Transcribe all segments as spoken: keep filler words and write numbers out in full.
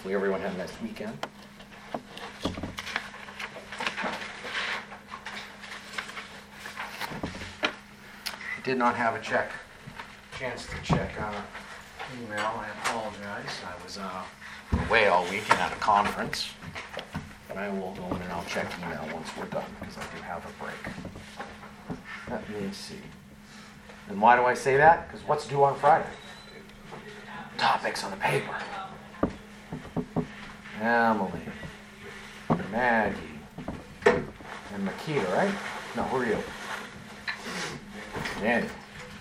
Hopefully everyone had a nice weekend. I did not have a check chance to check uh, email. I apologize. I was uh, away all weekend at a conference. But I will go in and I'll check email once we're done because I do have a break. Let me see. And why do I say that? Because what's due on Friday? Topics on the paper. Emily, Maggie, and Makita, right? No, who are you? Danny.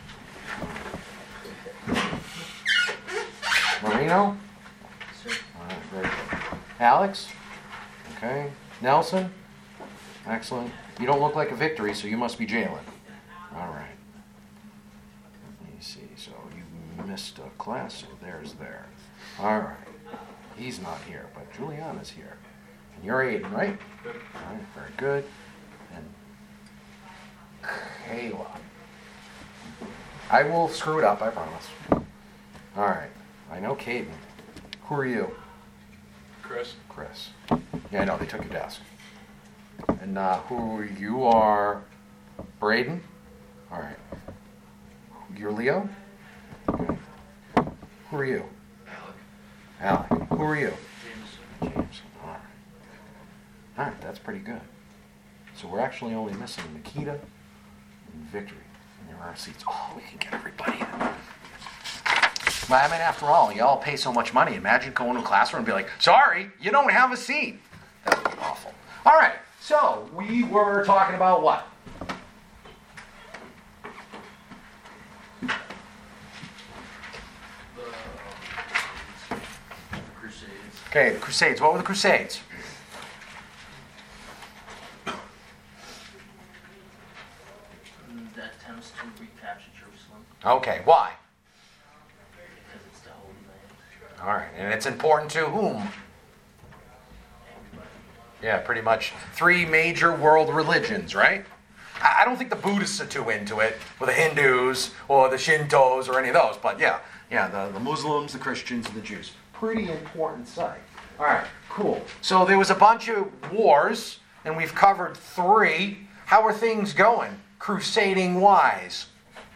Marino? Sir. All right, very good. Alex? Okay. Nelson? Excellent. You don't look like a Victory, so you must be Jalen. All right. Let me see. So you missed a class, so there's there. All right. He's not here, but Juliana's here. And you're Aiden, right? All right, very good. And Kayla. I will screw it up, I promise. All right. I know Caden. Who are you? Chris. Chris. Yeah, I know. They took your desk. And uh, who you are? Braden? All right. You're Leo? Okay. Who are you? Alec. Alec. Who are you? James. James. All right. All right, that's pretty good. So we're actually only missing Makita and Victory. And there are seats. Oh, we can get everybody in. Well, I mean, after all, y'all pay so much money. Imagine going to a classroom and be like, sorry, you don't have a seat. That would be awful. All right, so we were talking about what? The Crusades. Okay, the Crusades. What were the Crusades? The attempts to recapture Jerusalem Okay, why? because it's the Holy Land. All right, and it's important to whom? Everybody. Yeah, pretty much three major world religions, right? I I don't think the Buddhists are too into it, or the Hindus, or the Shintos, or any of those. But yeah, yeah, the, the Muslims, the Christians, and the Jews. Pretty important site. All right, cool. So there was a bunch of wars, and we've covered three. How are things going, crusading-wise?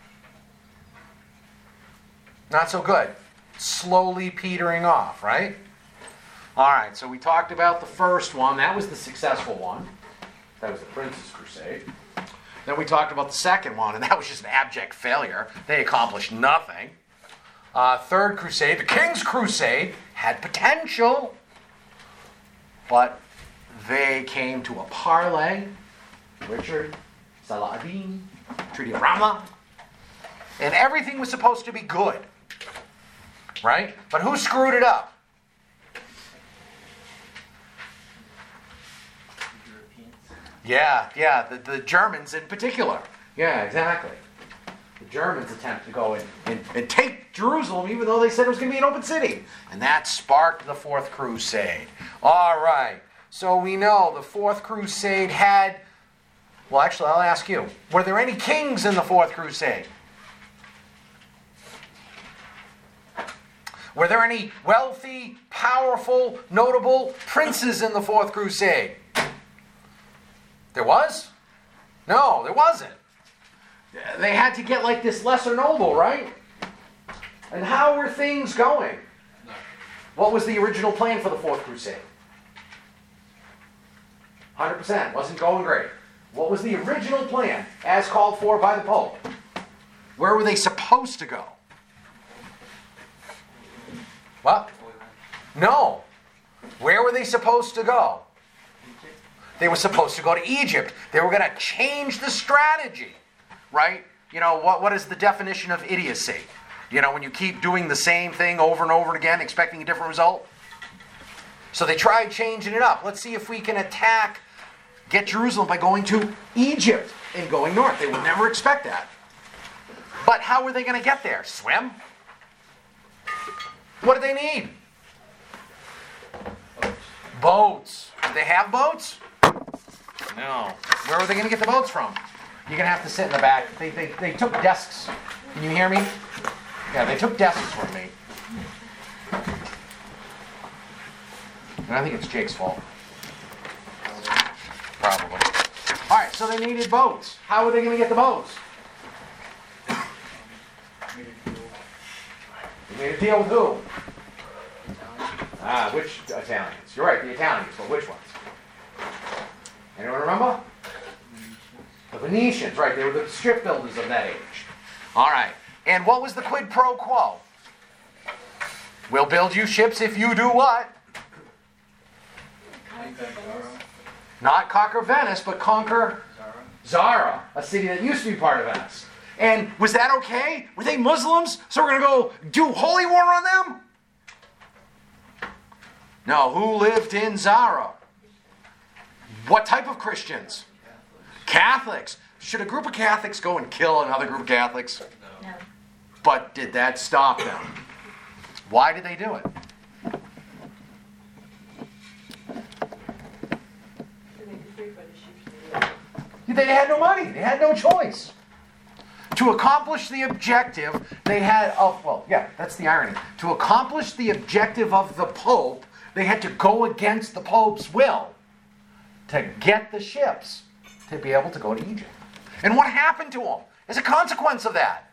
Not so good. Slowly petering off, right? All right, so we talked about the first one. That was the successful one. That was the Prince's Crusade. Then we talked about the second one, and that was just an abject failure. They accomplished nothing. Uh, third Crusade, the King's Crusade, had potential, but they came to a parley. Richard, Saladin, Treaty of Ramla, and everything was supposed to be good, right? But who screwed it up? The Europeans. Yeah, yeah, the, the Germans in particular. Yeah, exactly. The Germans attempt to go and, and, and take Jerusalem even though they said it was going to be an open city. And that sparked the Fourth Crusade. All right, so we know the Fourth Crusade had, well, actually, I'll ask you, were there any kings in the Fourth Crusade? Were there any wealthy, powerful, notable princes in the Fourth Crusade? There was? No, there wasn't. They had to get like this lesser noble, right? And how were things going? No. What was the original plan for the Fourth Crusade? one hundred percent. Wasn't going great. What was the original plan as called for by the Pope? Where were they supposed to go? What? No. Where were they supposed to go? They were supposed to go to Egypt. They were going to change the strategy, right? You know, what, what is the definition of idiocy? You know, when you keep doing the same thing over and over again, expecting a different result? So they tried changing it up. Let's see if we can attack, get Jerusalem by going to Egypt and going north. They would never expect that. But how were they going to get there? Swim? What do they need? Boats. Do they have boats? No. Where are they going to get the boats from? You're going to have to sit in the back. They, they, they took desks. Can you hear me? Yeah, they took desks from me. And I think it's Jake's fault. Probably. All right, so they needed boats. How were they going to get the boats? They made a deal with who? Ah, which Italians? You're right, the Italians, but which ones? Anyone remember? The Venetians, right, they were the shipbuilders of that age. All right, and what was the quid pro quo? We'll build you ships if you do what? Not conquer Venice, but conquer Zara, a city that used to be part of Venice. And was that okay? Were they Muslims? So we're going to go do holy war on them? No, who lived in Zara? What type of Christians? Catholics. Should a group of Catholics go and kill another group of Catholics? No. But did that stop them? Why did they do it? They had no money. They had no choice. To accomplish the objective, they had, oh, well, yeah, that's the irony. To accomplish the objective of the Pope, they had to go against the Pope's will to get the ships to be able to go to Egypt. And what happened to them as a consequence of that?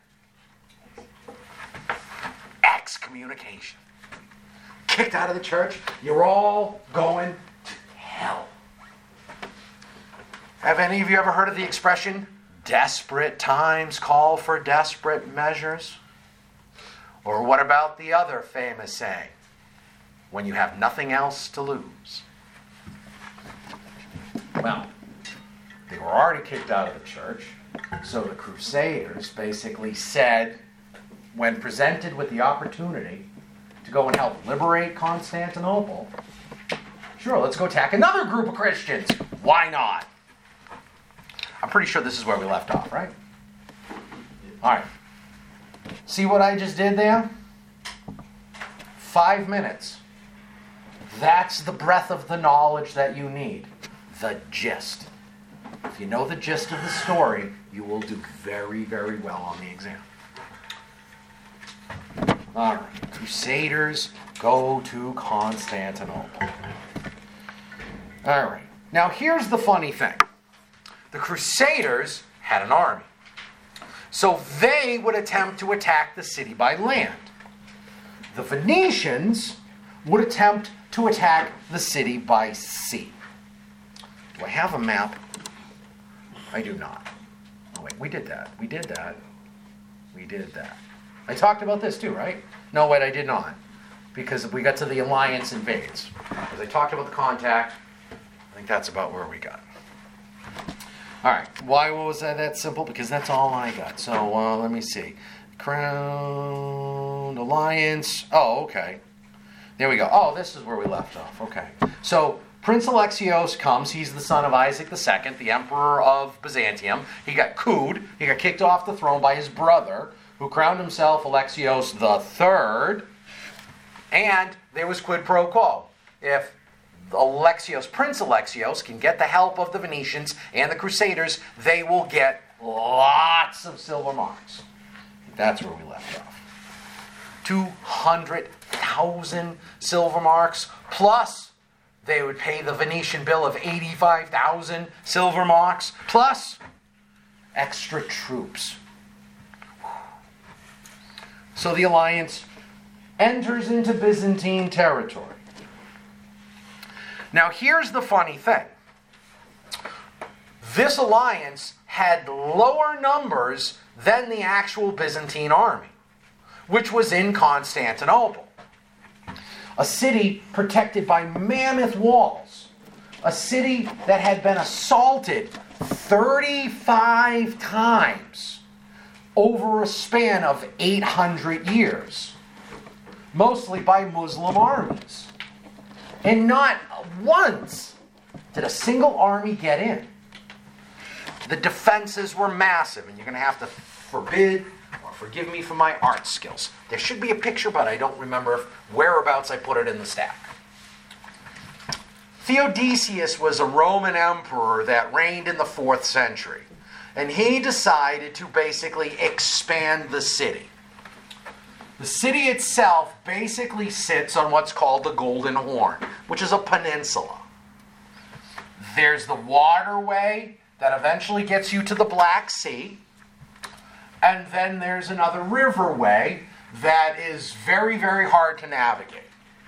Excommunication. Kicked out of the church. You're all going to hell. Have any of you ever heard of the expression, desperate times call for desperate measures? Or what about the other famous saying, when you have nothing else to lose? Well, they were already kicked out of the church, so the Crusaders basically said, when presented with the opportunity to go and help liberate Constantinople, sure, let's go attack another group of Christians. Why not? I'm pretty sure this is where we left off, right? All right. See what I just did there? Five minutes. That's the breadth of the knowledge that you need. The gist. If you know the gist of the story, you will do very, very well on the exam. All right. Crusaders go to Constantinople. All right. Now, here's the funny thing. The Crusaders had an army. So they would attempt to attack the city by land. The Venetians would attempt to attack the city by sea. Do I have a map? I do not. Oh wait, we did that. We did that. We did that. I talked about this too, right? No, wait, I did not. Because we got to the alliance invades. As I talked about the contact, I think that's about where we got. All right. Why was that that simple? Because that's all I got. So uh, let me see. Crown Alliance. Oh, okay. There we go. Oh, this is where we left off. Okay. So Prince Alexios comes. He's the son of Isaac the Second, the emperor of Byzantium. He got cooed. He got kicked off the throne by his brother, who crowned himself Alexios the Third. And there was quid pro quo. If Alexios, Prince Alexios, can get the help of the Venetians and the Crusaders, they will get lots of silver marks. That's where we left off. two hundred thousand silver marks, plus they would pay the Venetian bill of eighty-five thousand silver marks, plus extra troops. So the alliance enters into Byzantine territory. Now, here's the funny thing. This alliance had lower numbers than the actual Byzantine army, which was in Constantinople, a city protected by mammoth walls, a city that had been assaulted thirty-five times over a span of eight hundred years, mostly by Muslim armies. And not once did a single army get in. The defenses were massive, and you're going to have to forbid or forgive me for my art skills. There should be a picture, but I don't remember if, whereabouts I put it in the stack. Theodosius was a Roman emperor that reigned in the fourth century, and he decided to basically expand the city. The city itself basically sits on what's called the Golden Horn, which is a peninsula. There's the waterway that eventually gets you to the Black Sea. And then there's another riverway that is very, very hard to navigate.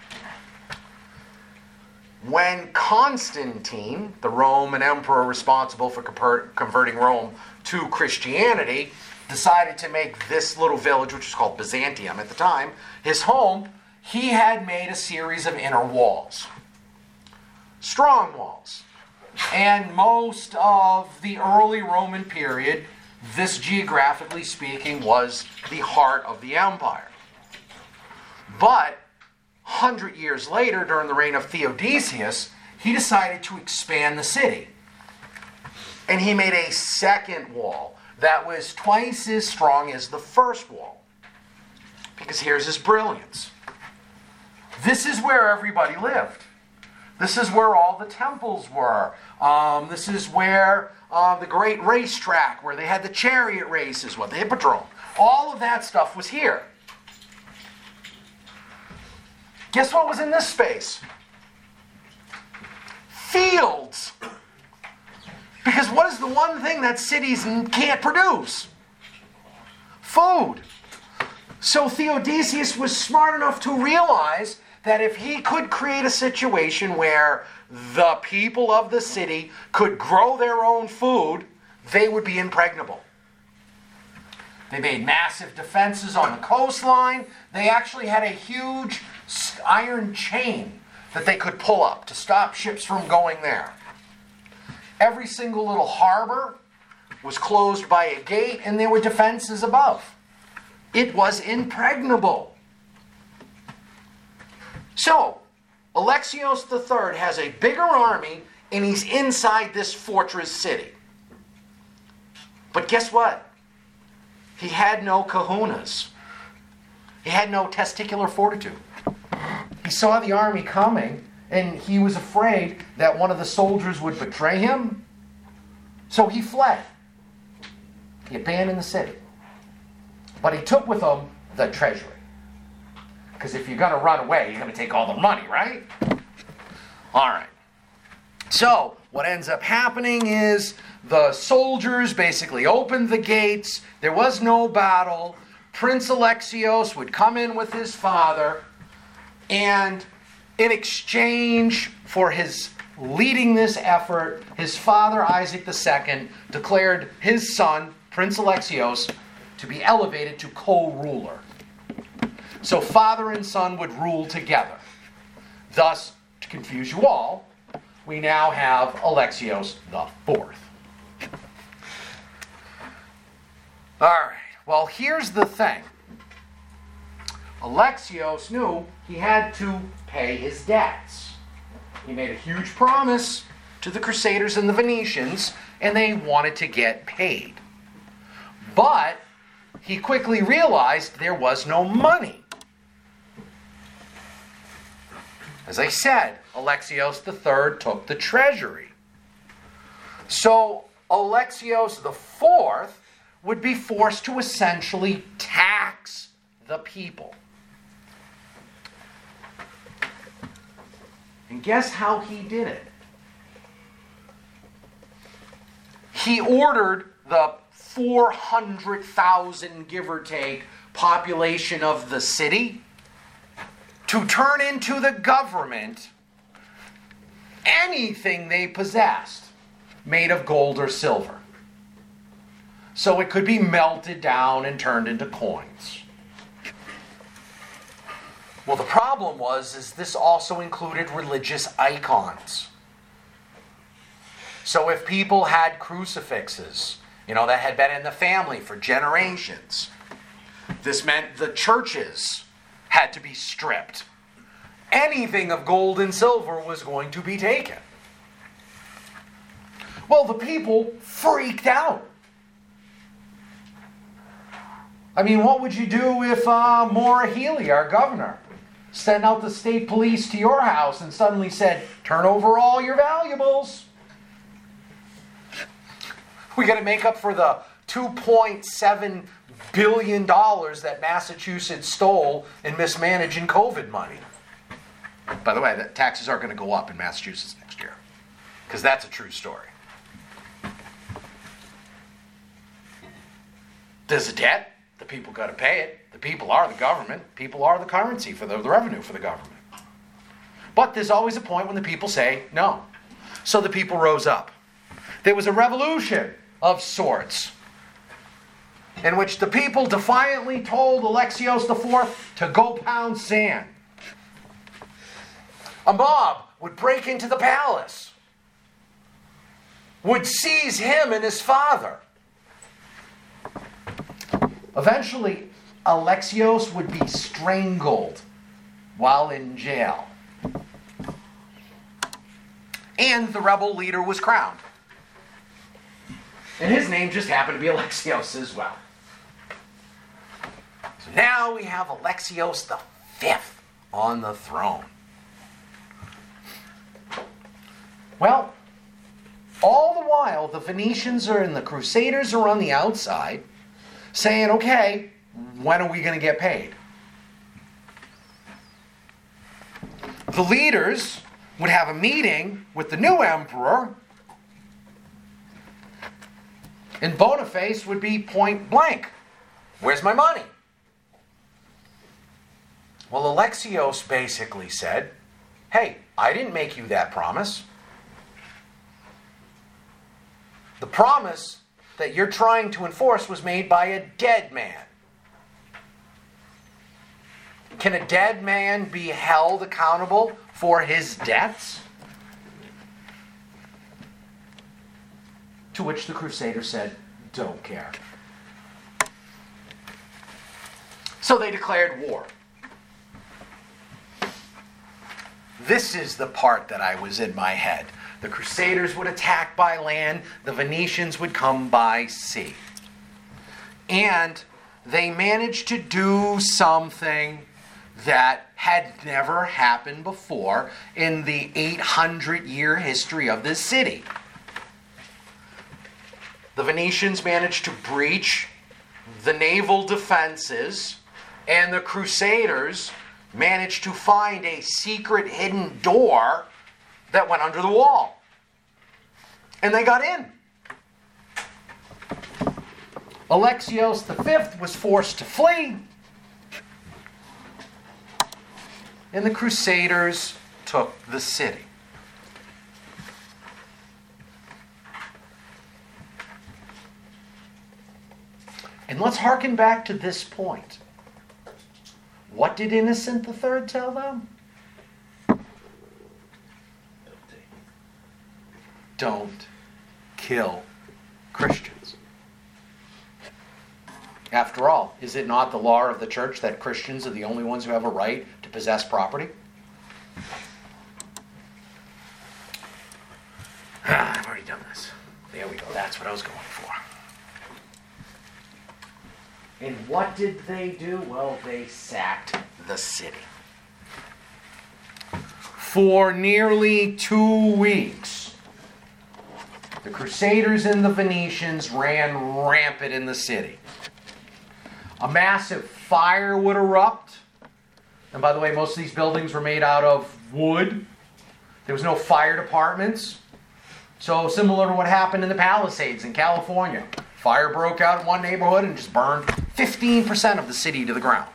When Constantine, the Roman emperor responsible for converting Rome to Christianity, decided to make this little village, which was called Byzantium at the time, his home, he had made a series of inner walls. Strong walls. And most of the early Roman period, this, geographically speaking, was the heart of the empire. But one hundred years later, during the reign of Theodosius, he decided to expand the city. And he made a second wall that was twice as strong as the first wall. Because here's his brilliance. This is where everybody lived. This is where all the temples were. Um, this is where uh, the great racetrack, where they had the chariot races, what the hippodrome. All of that stuff was here. Guess what was in this space? Fields. Because what is the one thing that cities can't produce? Food. So Theodosius was smart enough to realize that if he could create a situation where the people of the city could grow their own food, they would be impregnable. They made massive defenses on the coastline. They actually had a huge iron chain that they could pull up to stop ships from going there. Every single little harbor was closed by a gate, and there were defenses above. It was impregnable. So, Alexios the Third has a bigger army, and he's inside this fortress city. But guess what? He had no kahunas. He had no testicular fortitude. He saw the army coming, and he was afraid that one of the soldiers would betray him. So he fled. He abandoned the city. But he took with him the treasury. Because if you're going to run away, you're going to take all the money, right? All right. So what ends up happening is the soldiers basically opened the gates. There was no battle. Prince Alexios would come in with his father, and in exchange for his leading this effort, his father, Isaac the Second, declared his son, Prince Alexios, to be elevated to co-ruler. So father and son would rule together. Thus, to confuse you all, we now have Alexios the Fourth. All right, well, here's the thing. Alexios knew he had to pay his debts. He made a huge promise to the Crusaders and the Venetians, and they wanted to get paid. But he quickly realized there was no money. As I said, Alexios the Third took the treasury. So Alexios the Fourth would be forced to essentially tax the people. And guess how he did it? He ordered the four hundred thousand, give or take, population of the city to turn into the government anything they possessed made of gold or silver. So it could be melted down and turned into coins. Well, the problem was is this also included religious icons. So if people had crucifixes, you know, that had been in the family for generations, this meant the churches had to be stripped. Anything of gold and silver was going to be taken. Well, the people freaked out. I mean, what would you do if uh, Maura Healey, our governor, sent out the state police to your house and suddenly said, turn over all your valuables? We got to make up for the two point seven billion dollars that Massachusetts stole in mismanaging COVID money. By the way, the taxes are going to go up in Massachusetts next year, because that's a true story. There's a debt. The people got to pay it. The people are the government. People are the currency for the, the revenue for the government. But there's always a point when the people say no. So the people rose up. There was a revolution of sorts in which the people defiantly told Alexios the Fourth to go pound sand. A mob would break into the palace, would seize him and his father. Eventually, Alexios would be strangled while in jail. And the rebel leader was crowned. And his name just happened to be Alexios as well. So now we have Alexios the Fifth on the throne. Well, all the while, the Venetians are and the Crusaders are on the outside saying, okay, when are we going to get paid? The leaders would have a meeting with the new emperor, and Boniface would be point blank. Where's my money? Well, Alexios basically said, hey, I didn't make you that promise. The promise that you're trying to enforce was made by a dead man. Can a dead man be held accountable for his debts? To which the Crusader said, don't care. So they declared war. This is the part that I was in my head. The Crusaders would attack by land, the Venetians would come by sea. And they managed to do something that had never happened before in the eight hundred year history of this city. The Venetians managed to breach the naval defenses, and the Crusaders managed to find a secret hidden door that went under the wall. And they got in. Alexios the Fifth was forced to flee. And the Crusaders took the city. And let's hearken back to this point. What did Innocent the Third tell them? Don't kill Christians. After all, is it not the law of the church that Christians are the only ones who have a right to possess property? Ah, I've already done this. There we go. That's what I was going for. And what did they do? Well, they sacked the city. For nearly two weeks, the Crusaders and the Venetians ran rampant in the city. A massive fire would erupt. And by the way, most of these buildings were made out of wood. There was no fire departments. So similar to what happened in the Palisades in California. Fire broke out in one neighborhood and just burned fifteen percent of the city to the ground.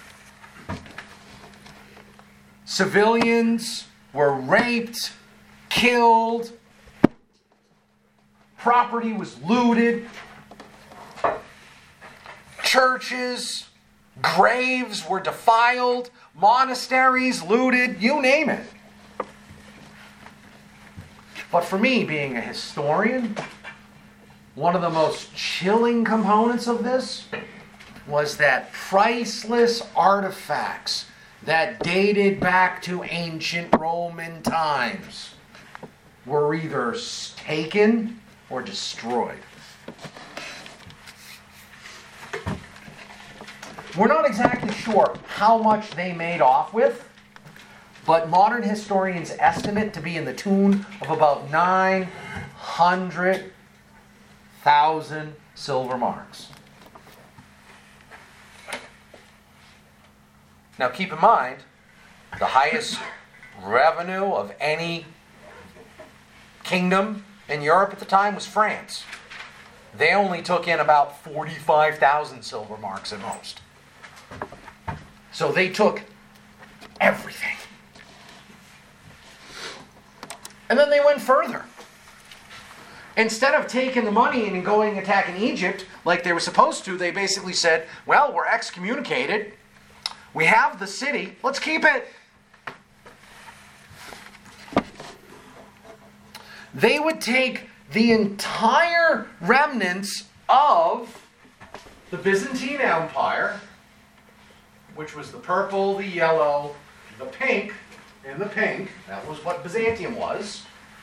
Civilians were raped, killed. Property was looted. Churches, graves were defiled. Monasteries looted. You name it. But for me, being a historian, one of the most chilling components of this was that priceless artifacts that dated back to ancient Roman times were either taken or destroyed. We're not exactly sure how much they made off with, but modern historians estimate to be in the tune of about nine hundred thousand silver marks. Now keep in mind, the highest revenue of any kingdom in Europe at the time was France. They only took in about forty-five thousand silver marks at most. So they took everything. And then they went further. Instead of taking the money and going attacking Egypt like they were supposed to, they basically said, well, we're excommunicated. We have the city. Let's keep it. They would take the entire remnants of the Byzantine Empire, which was the purple, the yellow, the pink, and the pink. That was what Byzantium was.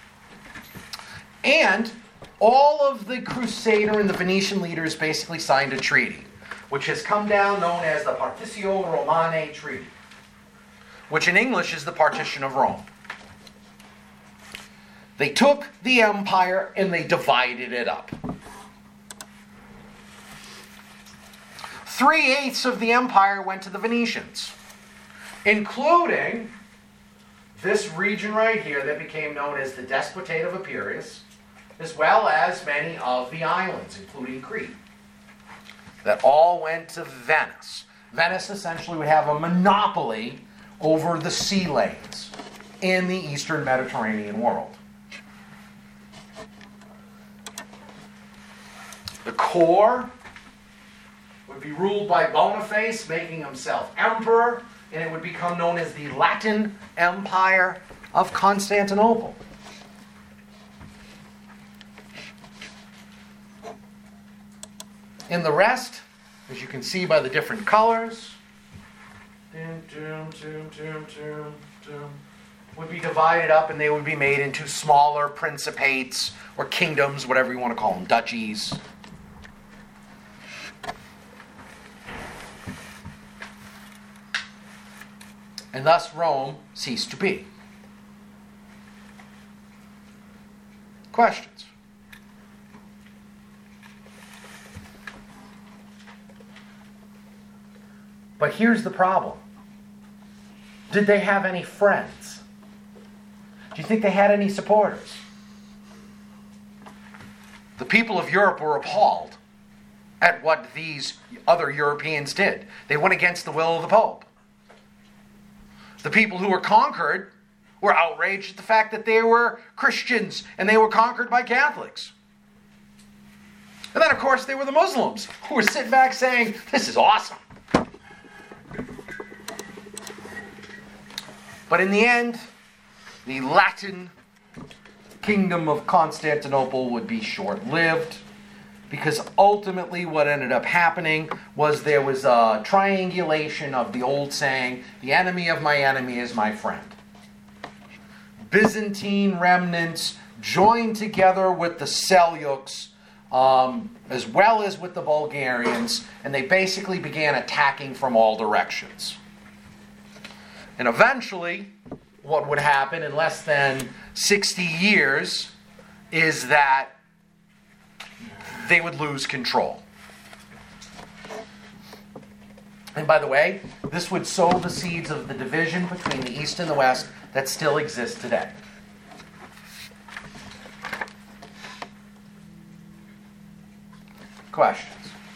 And all of the Crusader and the Venetian leaders basically signed a treaty, which has come down known as the Partitio Romanae Treaty, which in English is the Partition of Rome. They took the empire and they divided it up. Three-eighths of the empire went to the Venetians, including this region right here that became known as the Despotate of Epirus, as well as many of the islands, including Crete, that all went to Venice. Venice essentially would have a monopoly over the sea lanes in the Eastern Mediterranean world. The core would be ruled by Boniface, making himself emperor, and it would become known as the Latin Empire of Constantinople. In the rest, as you can see by the different colors, would be divided up and they would be made into smaller principates or kingdoms, whatever you want to call them, duchies. And thus Rome ceased to be. Questions? But here's the problem. Did they have any friends? Do you think they had any supporters? The people of Europe were appalled at what these other Europeans did. They went against the will of the Pope. The people who were conquered were outraged at the fact that they were Christians and they were conquered by Catholics. And then, of course, they were the Muslims who were sitting back saying, this is awesome. But in the end, the Latin kingdom of Constantinople would be short-lived, because ultimately what ended up happening was there was a triangulation of the old saying, the enemy of my enemy is my friend. Byzantine remnants joined together with the Seljuks, um, as well as with the Bulgarians, and they basically began attacking from all directions. And eventually, what would happen in less than sixty years is that they would lose control. And by the way, this would sow the seeds of the division between the East and the West that still exists today. Questions?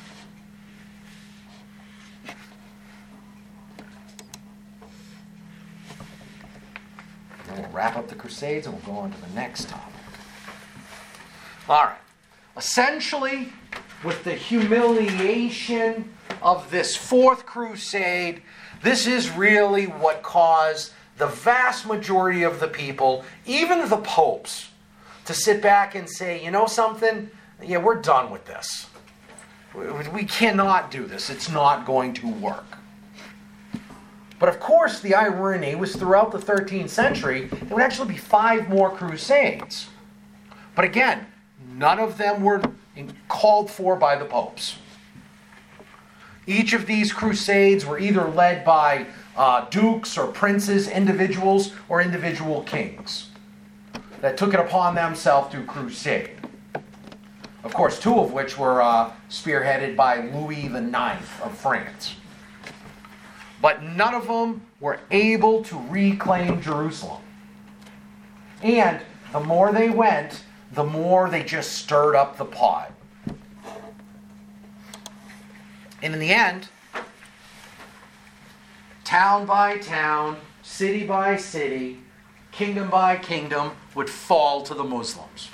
Then we'll wrap up the Crusades and we'll go on to the next topic. All right. Essentially, with the humiliation of this fourth crusade, this is really what caused the vast majority of the people, even the popes, to sit back and say, you know something? Yeah, we're done with this. We cannot do this. It's not going to work. But of course, the irony was throughout the thirteenth century, there would actually be five more crusades. But again, none of them were called for by the popes. Each of these crusades were either led by uh, dukes or princes, individuals, or individual kings that took it upon themselves to crusade. Of course, two of which were uh, spearheaded by Louis the Ninth of France. But none of them were able to reclaim Jerusalem. And the more they went, the more they just stirred up the pot. And in the end, town by town, city by city, kingdom by kingdom would fall to the Muslims.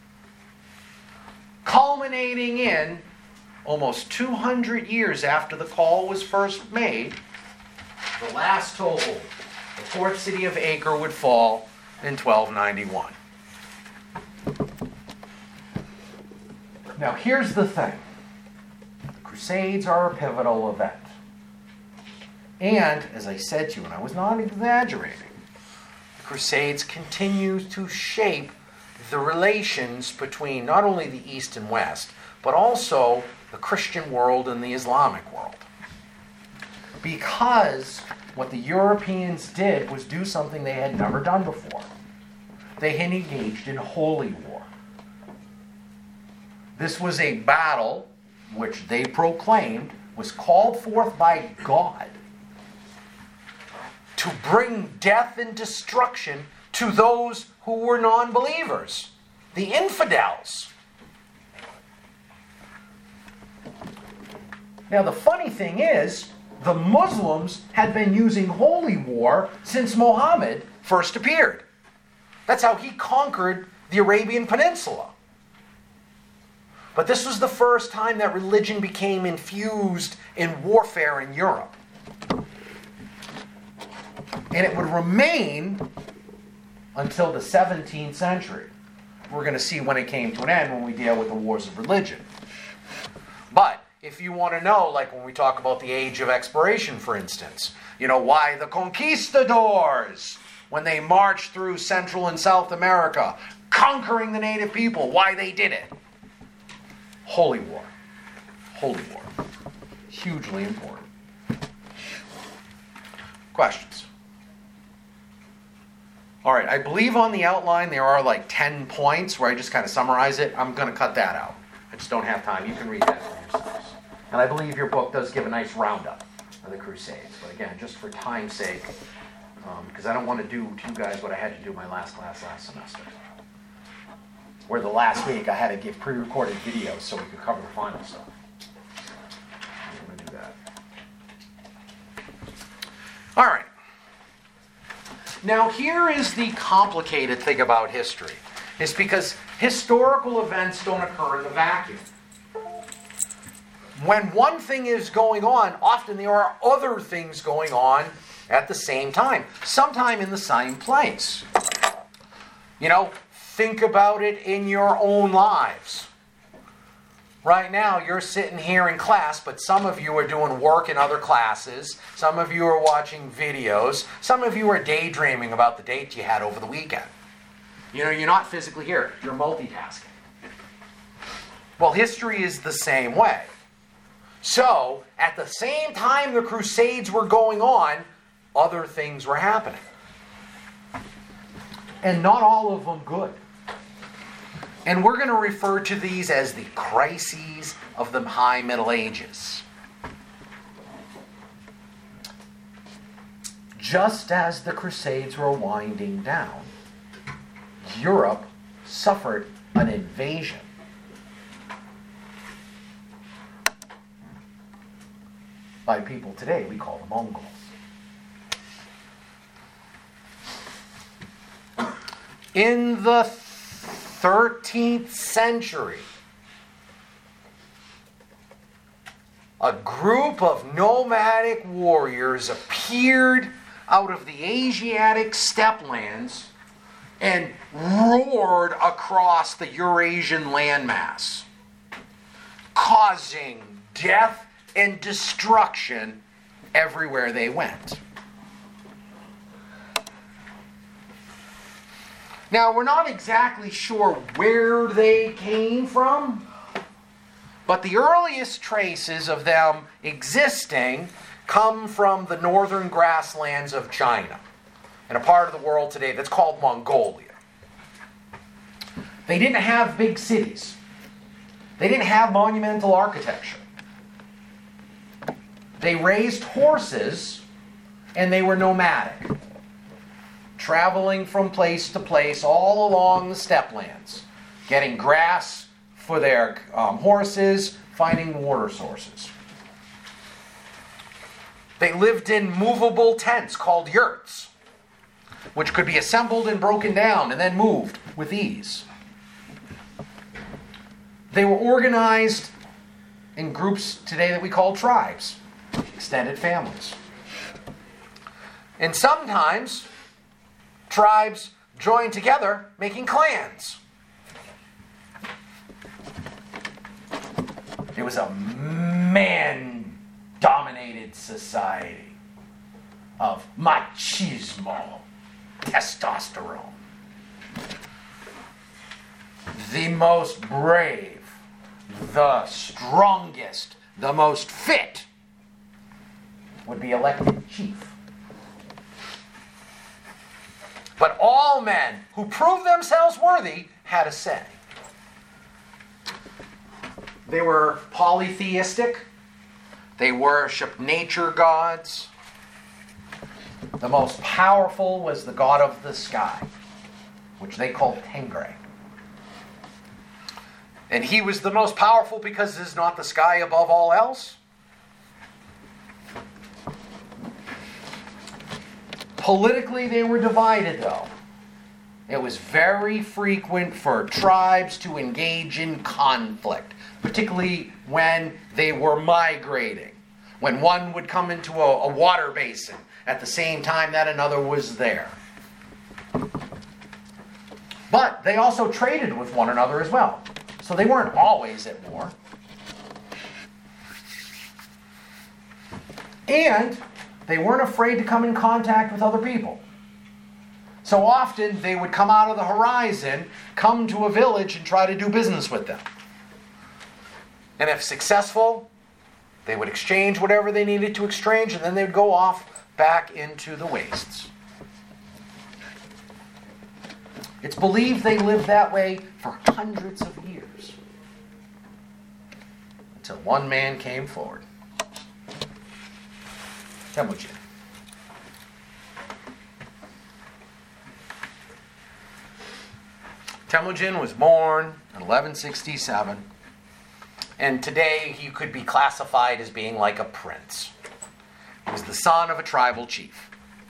Culminating in, almost two hundred years after the call was first made, the last toehold, the fourth city of Acre, would fall in twelve ninety-one. Now here's the thing. The Crusades are a pivotal event. And, as I said to you, and I was not exaggerating, the Crusades continue to shape the relations between not only the East and West, but also the Christian world and the Islamic world. Because what the Europeans did was do something they had never done before. They had engaged in holy war. This was a battle which they proclaimed was called forth by God to bring death and destruction to those who were non-believers, the infidels. Now the funny thing is, the Muslims had been using holy war since Muhammad first appeared. That's how he conquered the Arabian Peninsula. But this was the first time that religion became infused in warfare in Europe. And it would remain until the seventeenth century. We're going to see when it came to an end when we deal with the wars of religion. But if you want to know, like when we talk about the Age of Exploration, for instance, you know, why the conquistadors, when they marched through Central and South America, conquering the native people, why they did it. Holy war. Holy war. Hugely important. Questions? All right, I believe on the outline there are like ten points where I just kind of summarize it. I'm going to cut that out. I just don't have time. You can read that for yourselves. And I believe your book does give a nice roundup of the Crusades. But again, just for time's sake, um, because I don't want to do to you guys what I had to do my last class last semester. Where the last week I had to give pre-recorded videos so we could cover the final stuff. I'm going to do that. All right. Now here is the complicated thing about history. It's because historical events don't occur in a vacuum. When one thing is going on, often there are other things going on at the same time, sometime in the same place. You know, think about it in your own lives. Right now, you're sitting here in class, but some of you are doing work in other classes. Some of you are watching videos. Some of you are daydreaming about the date you had over the weekend. You know, you're not physically here. You're multitasking. Well, history is the same way. So, at the same time the Crusades were going on, other things were happening. And not all of them good. And we're going to refer to these as the crises of the High Middle Ages. Just as the Crusades were winding down, Europe suffered an invasion. By people today we call the Mongols. In the thirteenth century, a group of nomadic warriors appeared out of the Asiatic steppe lands and roared across the Eurasian landmass, causing death and destruction everywhere they went. Now, we're not exactly sure where they came from, but the earliest traces of them existing come from the northern grasslands of China, and a part of the world today that's called Mongolia. They didn't have big cities. They didn't have monumental architecture. They raised horses and they were nomadic, traveling from place to place all along the steppelands, getting grass for their um, horses, finding water sources. They lived in movable tents called yurts, which could be assembled and broken down and then moved with ease. They were organized in groups today that we call tribes, extended families. And sometimes tribes joined together, making clans. It was a man-dominated society of machismo, testosterone. The most brave, the strongest, the most fit would be elected chief. But all men who proved themselves worthy had a say. They were polytheistic. They worshipped nature gods. The most powerful was the god of the sky, which they called Tengri. And he was the most powerful because is not the sky above all else? Politically, they were divided, though. It was very frequent for tribes to engage in conflict, particularly when they were migrating, when one would come into a, a water basin at the same time that another was there. But they also traded with one another as well, so they weren't always at war. And they weren't afraid to come in contact with other people. So often they would come out of the horizon, come to a village and try to do business with them. And if successful, they would exchange whatever they needed to exchange, and then they would go off back into the wastes. It's believed they lived that way for hundreds of years, until one man came forward. Temujin. Temujin was born in eleven sixty-seven, and today he could be classified as being like a prince. He was the son of a tribal chief.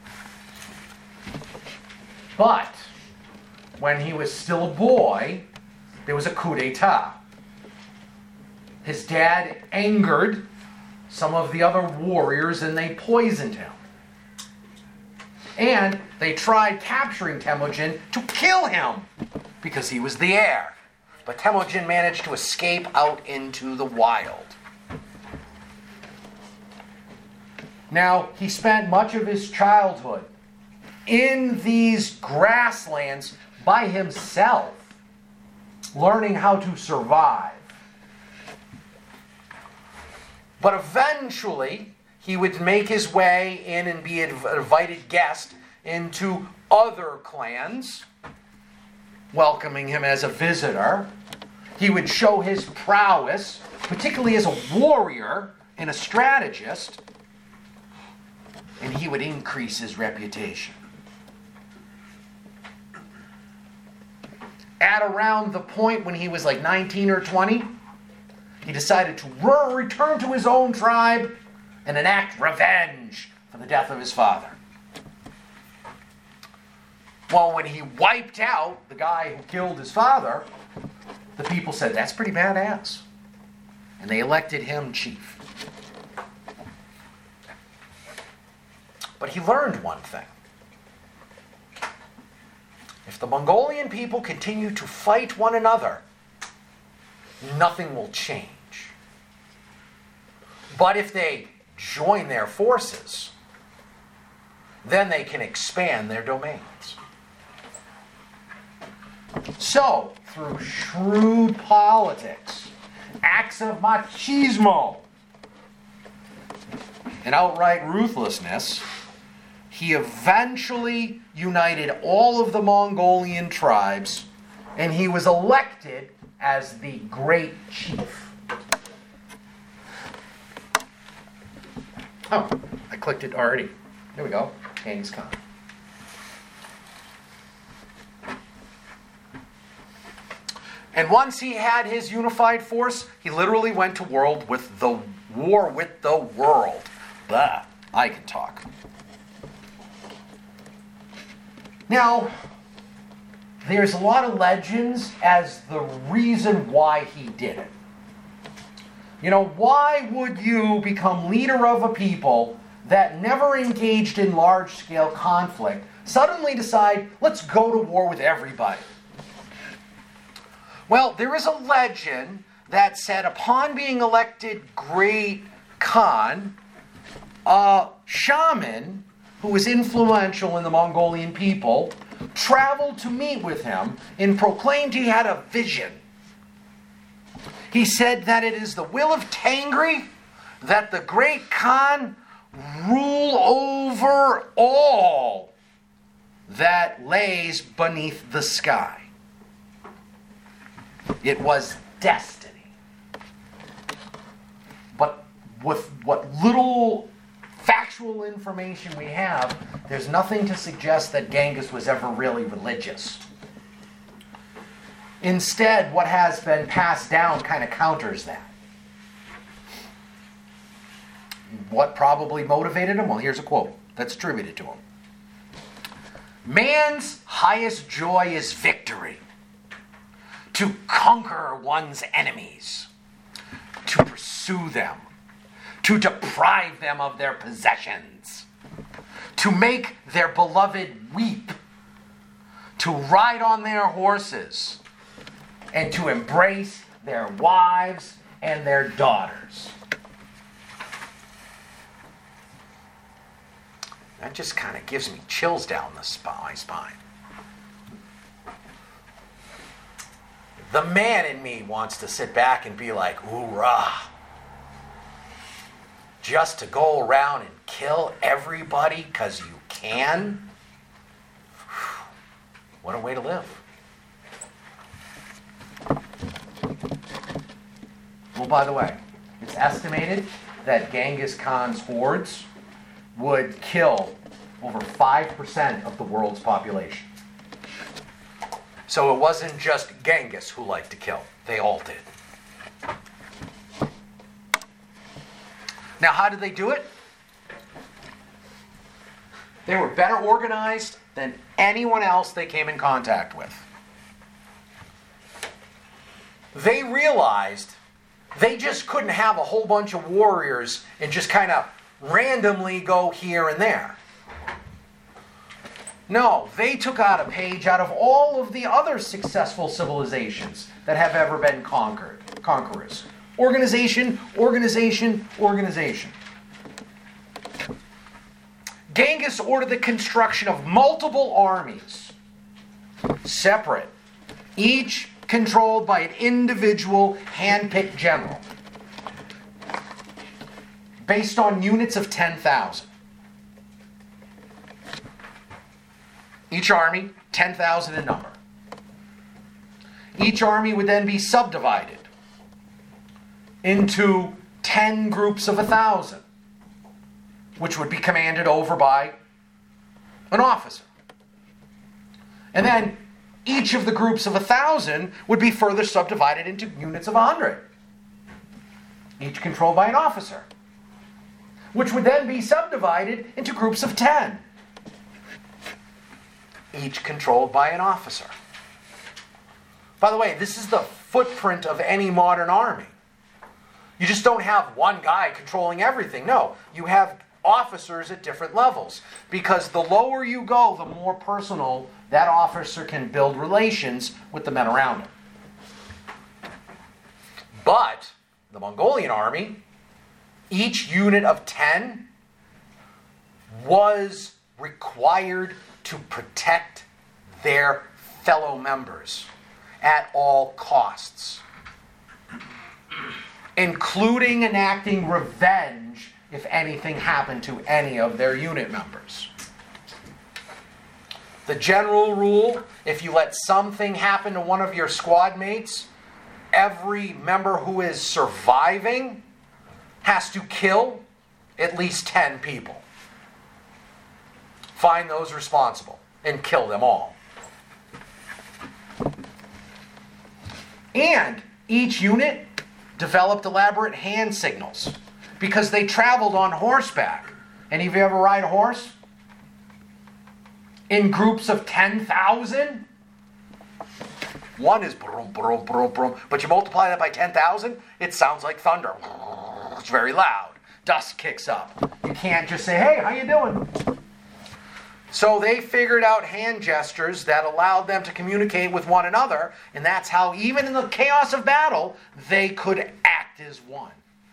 But when he was still a boy, there was a coup d'etat. His dad angered some of the other warriors, and they poisoned him. And they tried capturing Temujin to kill him because he was the heir. But Temujin managed to escape out into the wild. Now, he spent much of his childhood in these grasslands by himself, learning how to survive. But eventually, he would make his way in and be an invited guest into other clans, welcoming him as a visitor. He would show his prowess, particularly as a warrior and a strategist, and he would increase his reputation. At around the point when he was like nineteen or twenty, he decided to re- return to his own tribe and enact revenge for the death of his father. Well, when he wiped out the guy who killed his father, the people said, that's pretty badass. And they elected him chief. But he learned one thing. If the Mongolian people continue to fight one another, nothing will change. But if they join their forces, then they can expand their domains. So, through shrewd politics, acts of machismo, and outright ruthlessness, he eventually united all of the Mongolian tribes, and he was elected as the great chief. Oh, I clicked it already. There we go. Genghis Khan. And once he had his unified force, he literally went to world with the war with the world. Blah, I can talk. Now, there's a lot of legends as the reason why he did it. You know, why would you become leader of a people that never engaged in large-scale conflict, suddenly decide, let's go to war with everybody? Well, there is a legend that said upon being elected Great Khan, a shaman who was influential in the Mongolian people traveled to meet with him and proclaimed he had a vision. He said that it is the will of Tengri that the Great Khan rule over all that lays beneath the sky. It was destiny. But with what little factual information we have, there's nothing to suggest that Genghis was ever really religious. Instead, what has been passed down kind of counters that. What probably motivated him? Well, here's a quote that's attributed to him. Man's highest joy is victory. To conquer one's enemies. To pursue them. To deprive them of their possessions. To make their beloved weep. To ride on their horses. And to embrace their wives and their daughters. That just kind of gives me chills down the sp- my spine. The man in me wants to sit back and be like, hoorah. Just to go around and kill everybody because you can? What a way to live. Well, by the way, it's estimated that Genghis Khan's hordes would kill over five percent of the world's population. So it wasn't just Genghis who liked to kill. They all did. Now, how did they do it? They were better organized than anyone else they came in contact with. They realized they just couldn't have a whole bunch of warriors and just kind of randomly go here and there. No, they took out a page out of all of the other successful civilizations that have ever been conquered, conquerors. Organization, organization, organization. Genghis ordered the construction of multiple armies, separate, each controlled by an individual hand-picked general, based on units of ten thousand. Each army, ten thousand in number. Each army would then be subdivided into ten groups of one thousand, which would be commanded over by an officer. And then each of the groups of one thousand would be further subdivided into units of one hundred, each controlled by an officer, which would then be subdivided into groups of ten, each controlled by an officer. By the way, this is the footprint of any modern army. You just don't have one guy controlling everything. No, you have officers at different levels. Because the lower you go, the more personal that officer can build relations with the men around him. But the Mongolian army, each unit of ten was required to protect their fellow members at all costs, including enacting revenge if anything happened to any of their unit members. The general rule, if you let something happen to one of your squad mates, every member who is surviving has to kill at least ten people. find those responsible, and kill them all. And each unit developed elaborate hand signals because they traveled on horseback. Any of you ever ride a horse? In groups of ten thousand? One is brum, brum, brum, brum, but you multiply that by ten thousand, it sounds like thunder. It's very loud. Dust kicks up. You can't just say, hey, how you doing? So they figured out hand gestures that allowed them to communicate with one another, and that's how, even in the chaos of battle, they could act as one.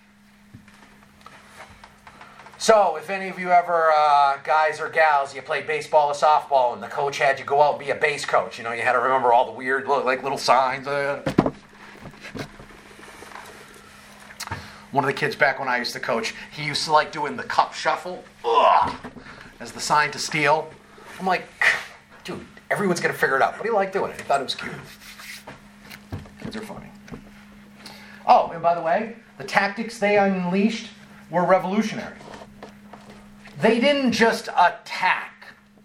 So, if any of you ever, uh, guys or gals, you played baseball or softball, and the coach had you go out and be a base coach, you know, you had to remember all the weird, like, little signs. Uh. One of the kids back when I used to coach, he used to like doing the cup shuffle. Ugh. As the sign to steal. I'm like, dude, everyone's going to figure it out. But he liked doing it. He thought it was cute. Kids are funny. Oh, and by the way, the tactics they unleashed were revolutionary. They didn't just attack.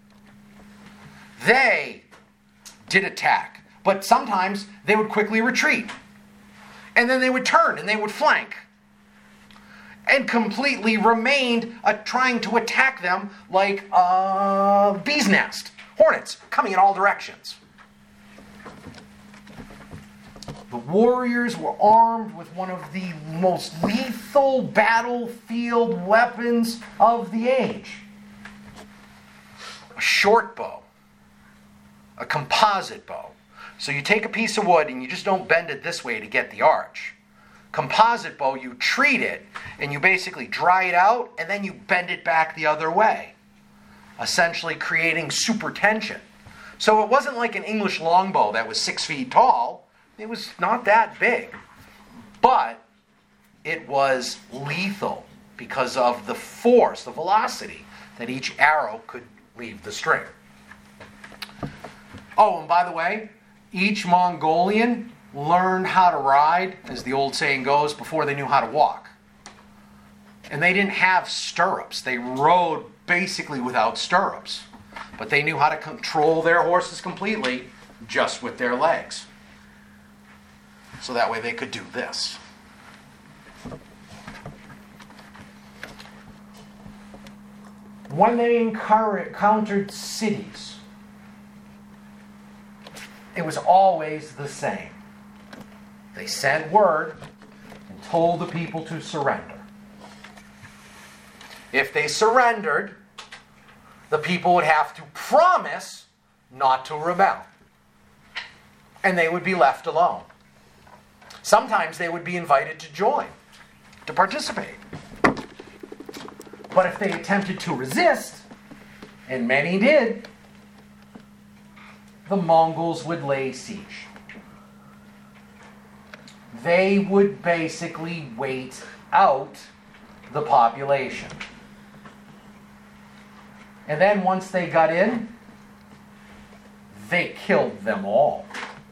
They did attack. But sometimes they would quickly retreat. And then they would turn and they would flank. And completely remained uh, trying to attack them like a bee's nest. Hornets coming in all directions. The warriors were armed with one of the most lethal battlefield weapons of the age. A short bow. A composite bow. So you take a piece of wood and you just don't bend it this way to get the arch. Composite bow, you treat it, and you basically dry it out, and then you bend it back the other way, essentially creating super tension. So it wasn't like an English longbow that was six feet tall. It was not that big. But it was lethal because of the force, the velocity, that each arrow could leave the string. Oh, and by the way, each Mongolian learned how to ride, as the old saying goes, before they knew how to walk. And they didn't have stirrups. They rode basically without stirrups. But they knew how to control their horses completely just with their legs. So that way they could do this. When they encountered cities, it was always the same. They sent word and told the people to surrender. If they surrendered, the people would have to promise not to rebel. And they would be left alone. Sometimes they would be invited to join, to participate. But if they attempted to resist, and many did, the Mongols would lay siege. They would basically wait out the population. And then once they got in, they killed them all.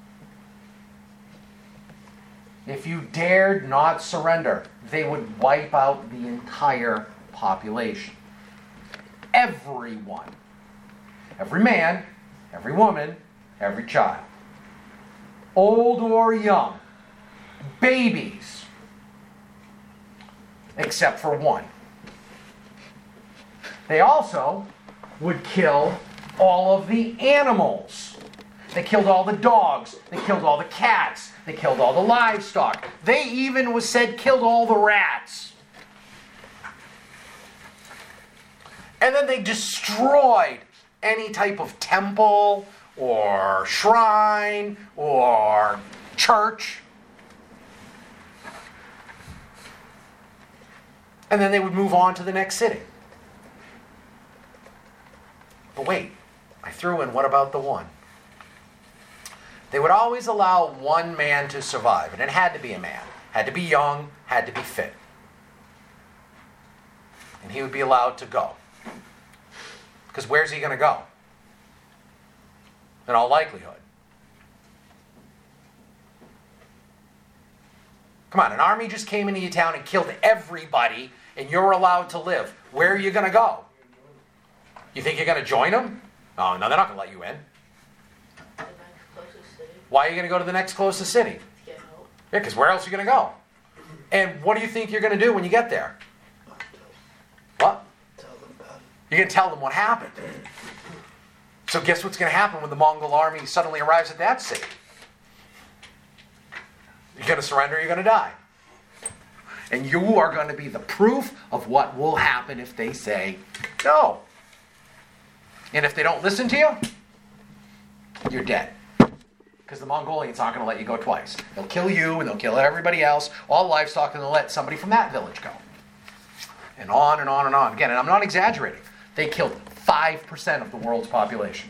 If you dared not surrender, they would wipe out the entire population. Everyone. Every man, every woman, every child. Old or young. Babies, except for one. They also would kill all of the animals. They killed all the dogs. They killed all the cats. They killed all the livestock. They even, was said, killed all the rats. And then they destroyed any type of temple or shrine or church. And then they would move on to the next city. But wait, I threw in, what about the one? They would always allow one man to survive, and it had to be a man. Had to be young, had to be fit. And he would be allowed to go. Because where's he going to go? In all likelihood. Come on, an army just came into your town and killed everybody, and you're allowed to live. Where are you going to go? You think you're going to join them? Oh, no, they're not going to let you in. The next closest city Why are you going to go to the next closest city? to get help. Yeah, because where else are you going to go? And what do you think you're going to do when you get there? What? Tell them about it. You're going to tell them what happened. So guess what's going to happen when the Mongol army suddenly arrives at that city? You're going to surrender or you're going to die. And you are going to be the proof of what will happen if they say no. And if they don't listen to you, you're dead. Because the Mongolians aren't going to let you go twice. They'll kill you and they'll kill everybody else, all the livestock, and they'll let somebody from that village go. And on and on and on. Again, and I'm not exaggerating. They killed five percent of the world's population.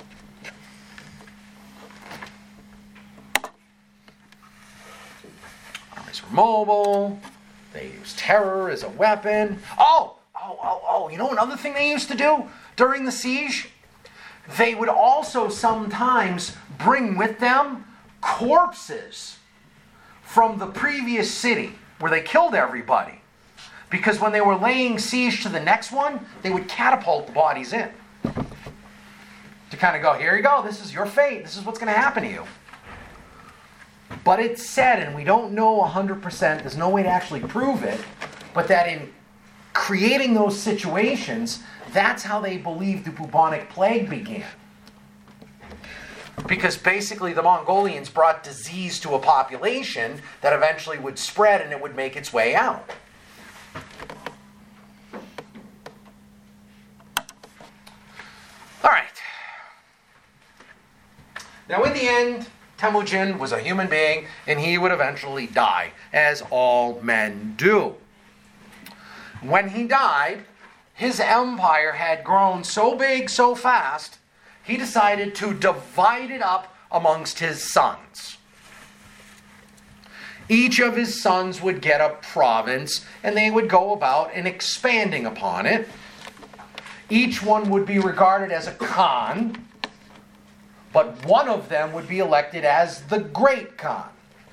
Armies were mobile. They used terror as a weapon. Oh, oh, oh, oh. You know another thing they used to do during the siege? They would also sometimes bring with them corpses from the previous city where they killed everybody. Because when they were laying siege to the next one, they would catapult the bodies in. To kind of go, here you go, this is your fate, this is what's going to happen to you. But it's said, and we don't know one hundred percent, there's no way to actually prove it, but that in creating those situations, that's how they believe the bubonic plague began. Because basically the Mongolians brought disease to a population that eventually would spread and it would make its way out. All right. Now in the end, Temujin was a human being and he would eventually die, as all men do. When he died, his empire had grown so big so fast, he decided to divide it up amongst his sons. Each of his sons would get a province, and they would go about and expanding upon it. Each one would be regarded as a Khan, but one of them would be elected as the Great Khan.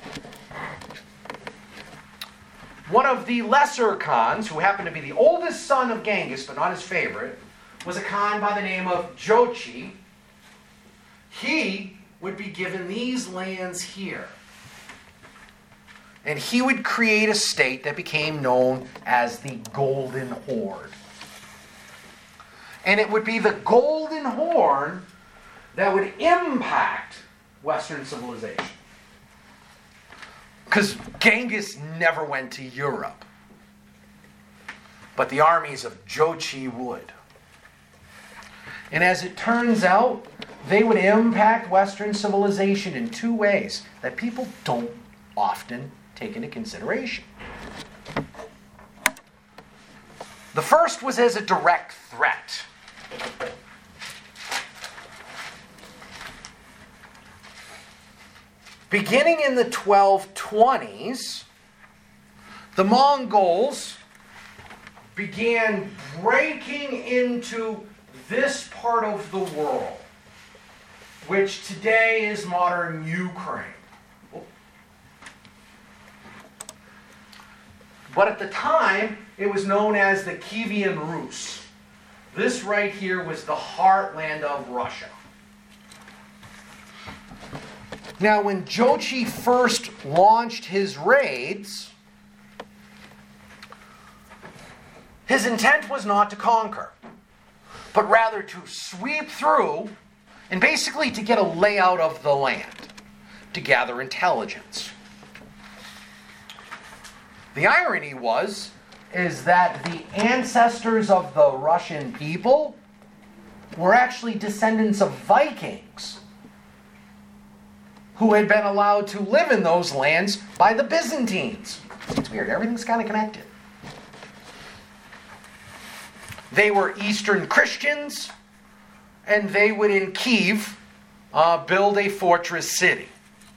One of the lesser Khans, who happened to be the oldest son of Genghis, but not his favorite, was a Khan by the name of Jochi. He would be given these lands here. And he would create a state that became known as the Golden Horde. And it would be the Golden Horn that would impact Western civilization. Because Genghis never went to Europe. But the armies of Jochi would. And as it turns out, they would impact Western civilization in two ways that people don't often take into consideration. The first was as a direct threat. Beginning in the twelve twenties, the Mongols began breaking into this part of the world, which today is modern Ukraine. But at the time, it was known as the Kievan Rus. This right here was the heartland of Russia. Now, when Jochi first launched his raids, his intent was not to conquer, but rather to sweep through and basically to get a layout of the land, to gather intelligence. The irony was, is that the ancestors of the Russian people were actually descendants of Vikings who had been allowed to live in those lands by the Byzantines. It's weird, everything's kind of connected. They were Eastern Christians, and they would in Kiev uh, build a fortress city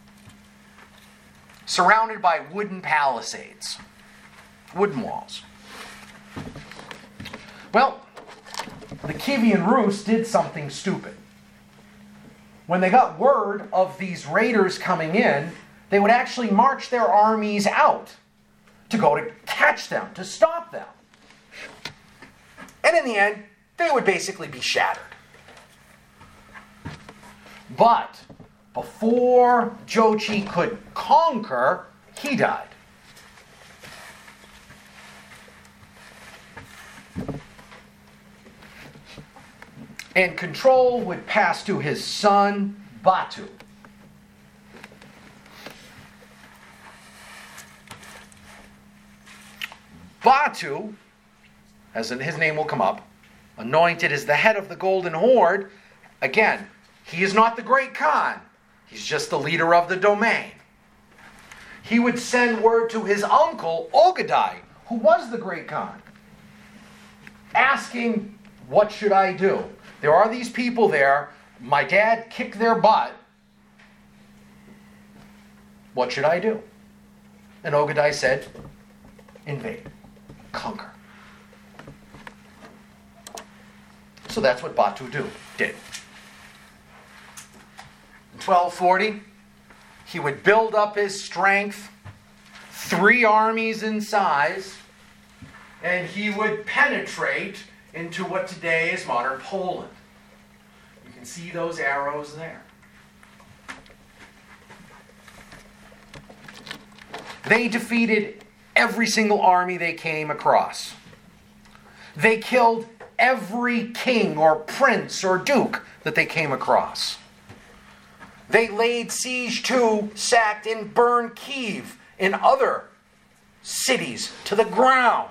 surrounded by wooden palisades, wooden walls. Well, the Kievan Rus did something stupid. When they got word of these raiders coming in, they would actually march their armies out to go to catch them, to stop them. And in the end, they would basically be shattered. But before Jochi could conquer, he died. And control would pass to his son, Batu. Batu, as in his name will come up, anointed as the head of the Golden Horde. Again, he is not the great Khan. He's just the leader of the domain. He would send word to his uncle, Ogadai, who was the great Khan, asking, what should I do? There are these people there. My dad kicked their butt. What should I do? And Ogadai said, invade, conquer. So that's what Batu do, did. In twelve forty, he would build up his strength, three armies in size, and he would penetrate into what today is modern Poland. You can see those arrows there. They defeated every single army they came across. They killed every king or prince or duke that they came across. They laid siege to, sacked, and burned Kiev and other cities to the ground.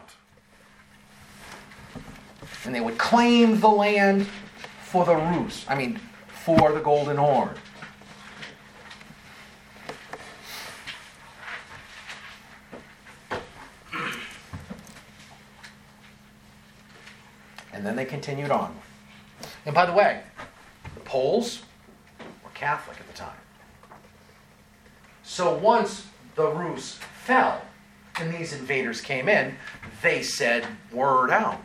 And they would claim the land for the Rus, I mean, for the Golden Horde. And then they continued on. And by the way, the Poles were Catholic at the time. So once the Rus fell and these invaders came in, they said, word out.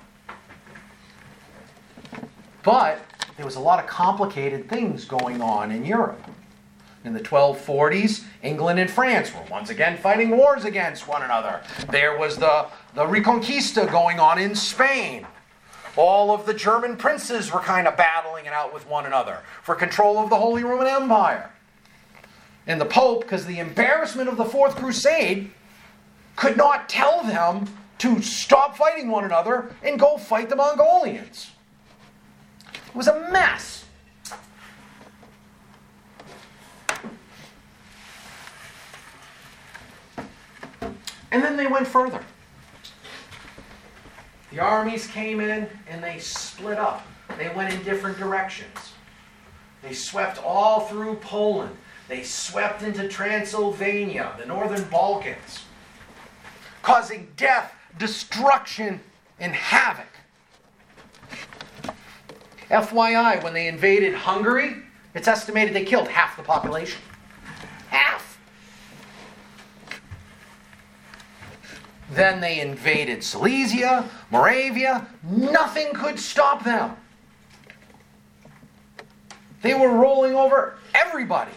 But there was a lot of complicated things going on in Europe. In the twelve forties, England and France were once again fighting wars against one another. There was the, the Reconquista going on in Spain. All of the German princes were kind of battling it out with one another for control of the Holy Roman Empire. And the Pope, because the embarrassment of the Fourth Crusade, could not tell them to stop fighting one another and go fight the Mongolians. It was a mess. And then they went further. The armies came in and they split up. They went in different directions. They swept all through Poland. They swept into Transylvania, the northern Balkans, causing death, destruction, and havoc. F Y I, when they invaded Hungary, it's estimated they killed half the population. Half. Then they invaded Silesia, Moravia. Nothing could stop them. They were rolling over everybody.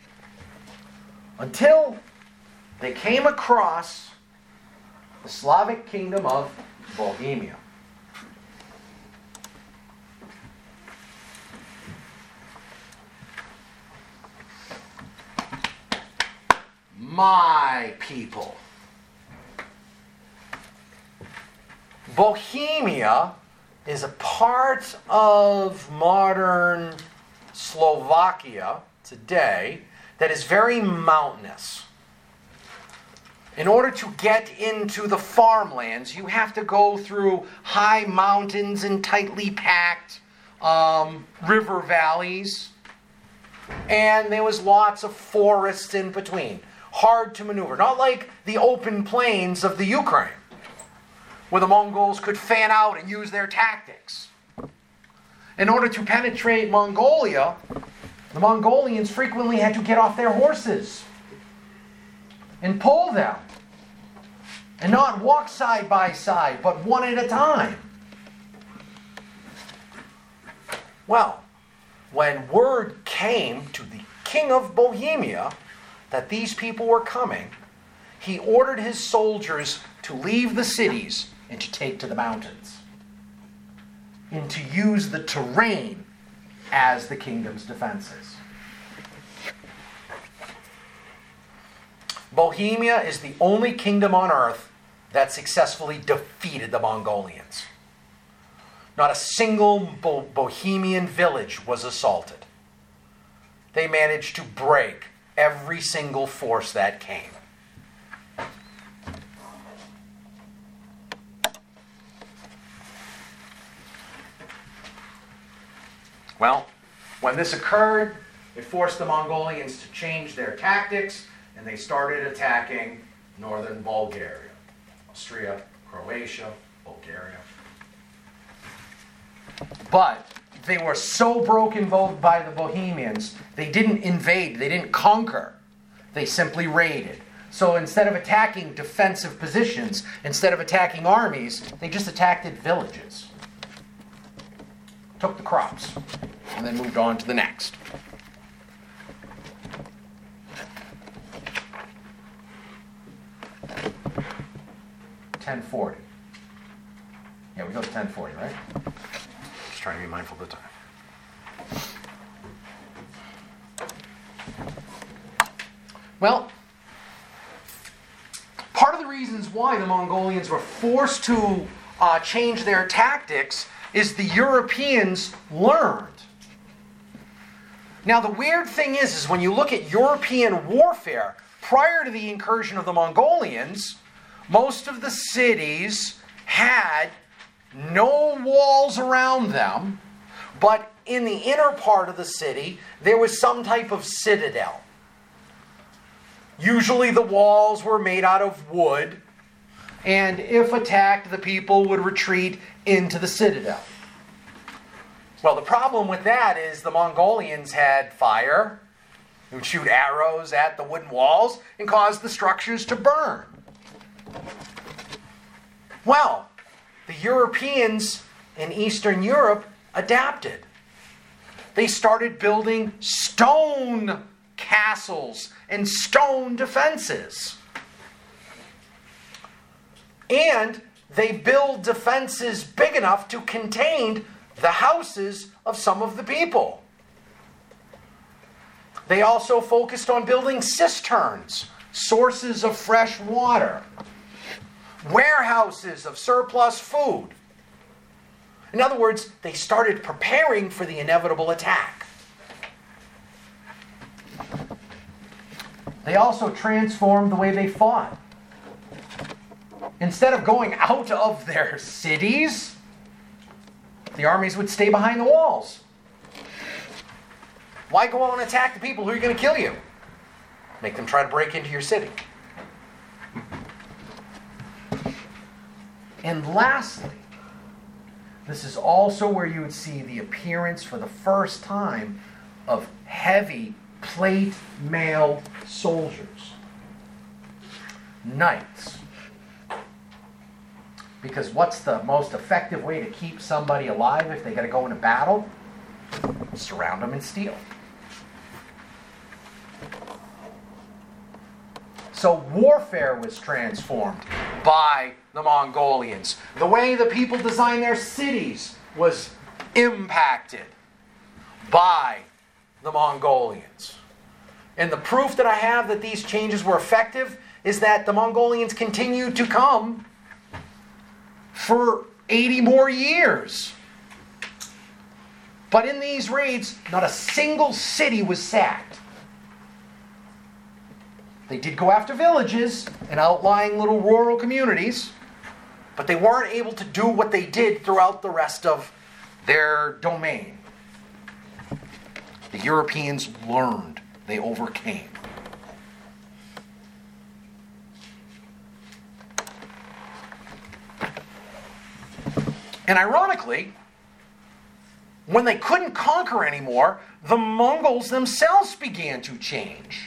Until they came across the Slavic kingdom of Bohemia. My people. Bohemia is a part of modern Slovakia today that is very mountainous. In order to get into the farmlands, you have to go through high mountains and tightly packed um, river valleys. And there was lots of forests in between. Hard to maneuver. Not like the open plains of the Ukraine, where the Mongols could fan out and use their tactics. In order to penetrate Mongolia, the Mongolians frequently had to get off their horses and pull them. And not walk side by side, but one at a time. Well, when word came to the king of Bohemia that these people were coming, he ordered his soldiers to leave the cities and to take to the mountains. and to use the terrain as the kingdom's defenses. Bohemia is the only kingdom on earth that successfully defeated the Mongolians. Not a single Bo- Bohemian village was assaulted. They managed to break every single force that came. Well, when this occurred, it forced the Mongolians to change their tactics, and they started attacking northern Bulgaria, Austria, Croatia, Bulgaria. But they were so broken by the Bohemians, they didn't invade, they didn't conquer. They simply raided. So instead of attacking defensive positions, instead of attacking armies, they just attacked villages. Took the crops, and then moved on to the next. ten forty. Yeah, we go to ten forty, right? Just trying to be mindful of the time. Well, part of the reasons why the Mongolians were forced to uh, change their tactics is the Europeans learned. Now, the weird thing is, is when you look at European warfare, prior to the incursion of the Mongolians, most of the cities had no walls around them, but in the inner part of the city, there was some type of citadel. Usually the walls were made out of wood, and if attacked, the people would retreat into the citadel. Well, the problem with that is the Mongolians had fire. They would shoot arrows at the wooden walls and cause the structures to burn. Well, the Europeans in Eastern Europe adapted. They started building stone castles and stone defenses. And they build defenses big enough to contain the houses of some of the people. They also focused on building cisterns, sources of fresh water, warehouses of surplus food. In other words, they started preparing for the inevitable attack. They also transformed the way they fought. Instead of going out of their cities, the armies would stay behind the walls. Why go out and attack the people who are going to kill you? Make them try to break into your city. And lastly, this is also where you would see the appearance for the first time of heavy plate mail soldiers. Knights. Because what's the most effective way to keep somebody alive if they got to go into battle? Surround them and steal. So warfare was transformed by the Mongolians. The way the people designed their cities was impacted by the Mongolians. And the proof that I have that these changes were effective is that the Mongolians continued to come for eighty more years. But in these raids, not a single city was sacked. They did go after villages and outlying little rural communities, but they weren't able to do what they did throughout the rest of their domain. The Europeans learned. They overcame. And ironically, when they couldn't conquer anymore, the Mongols themselves began to change.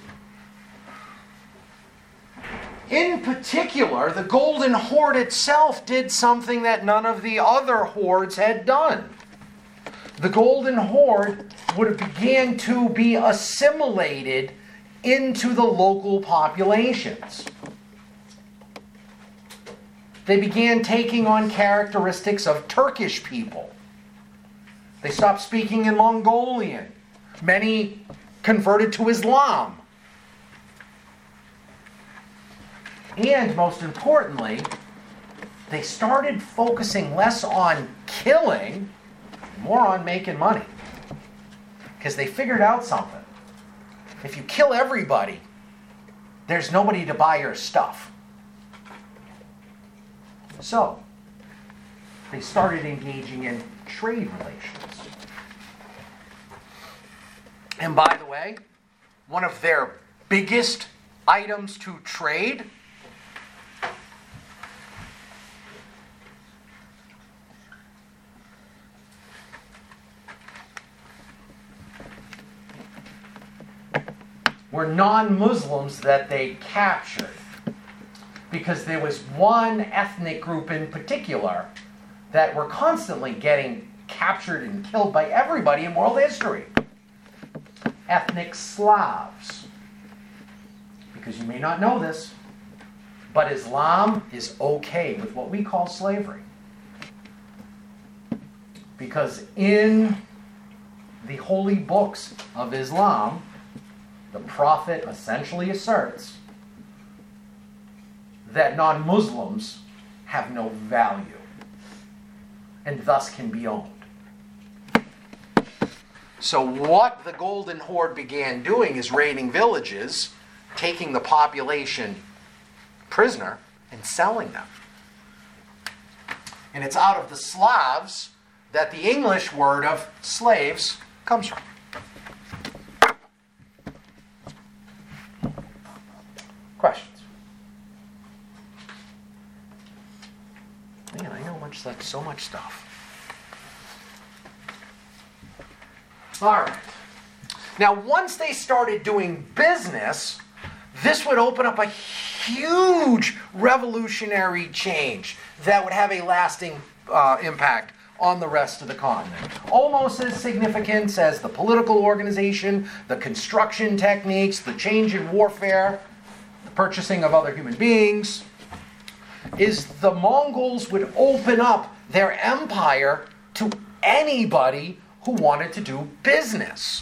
In particular, the Golden Horde itself did something that none of the other hordes had done. The Golden Horde would begin to be assimilated into the local populations. They began taking on characteristics of Turkish people. They stopped speaking in Mongolian. Many converted to Islam. And most importantly, they started focusing less on killing, more on making money. Because they figured out something. If you kill everybody, there's nobody to buy your stuff. So, they started engaging in trade relations. And by the way, one of their biggest items to trade were non-Muslims that they captured. Because there was one ethnic group in particular that were constantly getting captured and killed by everybody in world history. Ethnic Slavs. Because you may not know this, but Islam is okay with what we call slavery. Because in the holy books of Islam, the Prophet essentially asserts that non-Muslims have no value and thus can be owned. So what the Golden Horde began doing is raiding villages, taking the population prisoner, and selling them. And it's out of the Slavs that the English word of slaves comes from. Questions? Man, I know much like so much stuff. All right. Now, once they started doing business, this would open up a huge revolutionary change that would have a lasting uh, impact on the rest of the continent. Almost as significant as the political organization, the construction techniques, the change in warfare, the purchasing of other human beings, is the Mongols would open up their empire to anybody who wanted to do business.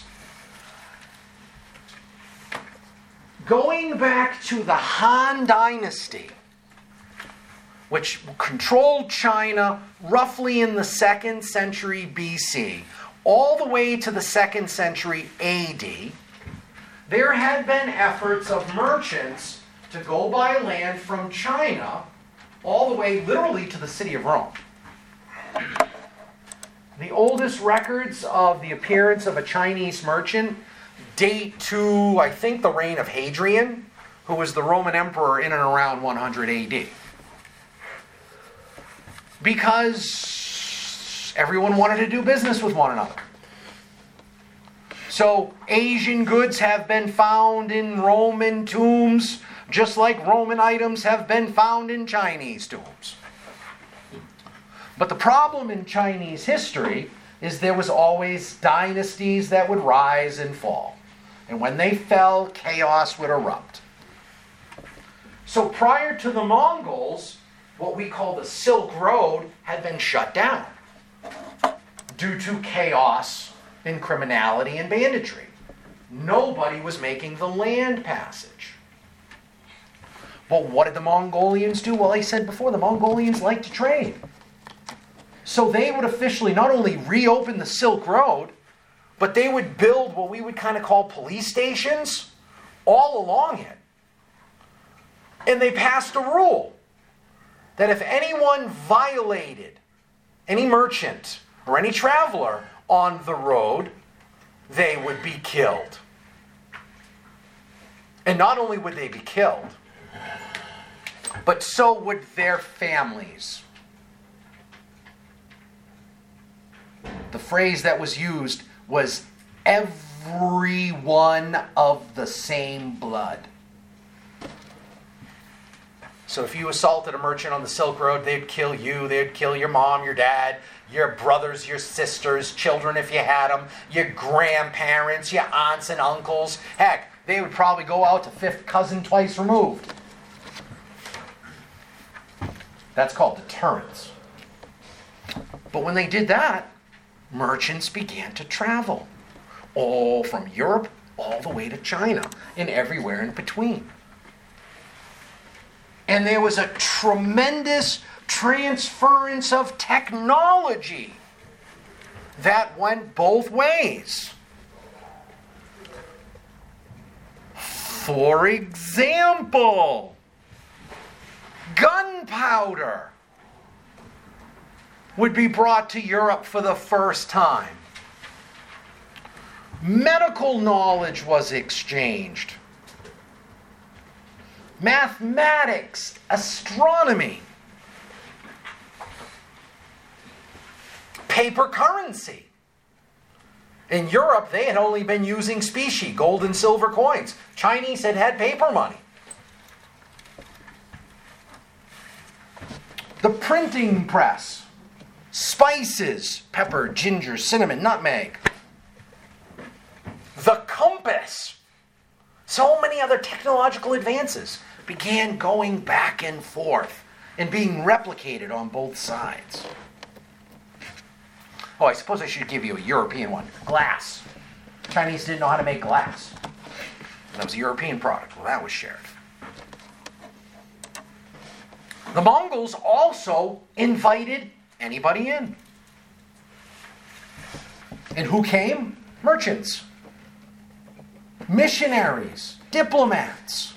Going back to the Han Dynasty, which controlled China roughly in the second century B C, all the way to the second century A D, there had been efforts of merchants to go by land from China all the way literally to the city of Rome. The oldest records of the appearance of a Chinese merchant date to, I think, the reign of Hadrian, who was the Roman emperor in and around one hundred A D. Because everyone wanted to do business with one another. So Asian goods have been found in Roman tombs, just like Roman items have been found in Chinese tombs. But the problem in Chinese history is there was always dynasties that would rise and fall. And when they fell, chaos would erupt. So prior to the Mongols, what we call the Silk Road had been shut down due to chaos and criminality and banditry. Nobody was making the land passage. But what did the Mongolians do? Well, I said before, the Mongolians like to trade. So they would officially not only reopen the Silk Road, but they would build what we would kind of call police stations all along it. And they passed a rule that if anyone violated any merchant or any traveler on the road, they would be killed. And not only would they be killed, but so would their families. The phrase that was used was everyone of the same blood. So if you assaulted a merchant on the Silk Road, they'd kill you, they'd kill your mom, your dad, your brothers, your sisters, children if you had them, your grandparents, your aunts and uncles. Heck, they would probably go out to fifth cousin twice removed. That's called deterrence. But when they did that, merchants began to travel, all from Europe all the way to China and everywhere in between. And there was a tremendous transference of technology that went both ways. For example, gunpowder would be brought to Europe for the first time. Medical knowledge was exchanged. Mathematics, astronomy, paper currency. In Europe, they had only been using specie, gold and silver coins. Chinese had had paper money. The printing press, spices, pepper, ginger, cinnamon, nutmeg. The compass. So many other technological advances began going back and forth and being replicated on both sides. Oh, I suppose I should give you a European one. Glass. Chinese didn't know how to make glass. That was a European product. Well, that was shared. The Mongols also invited anybody in. And who came? Merchants. Missionaries. Diplomats.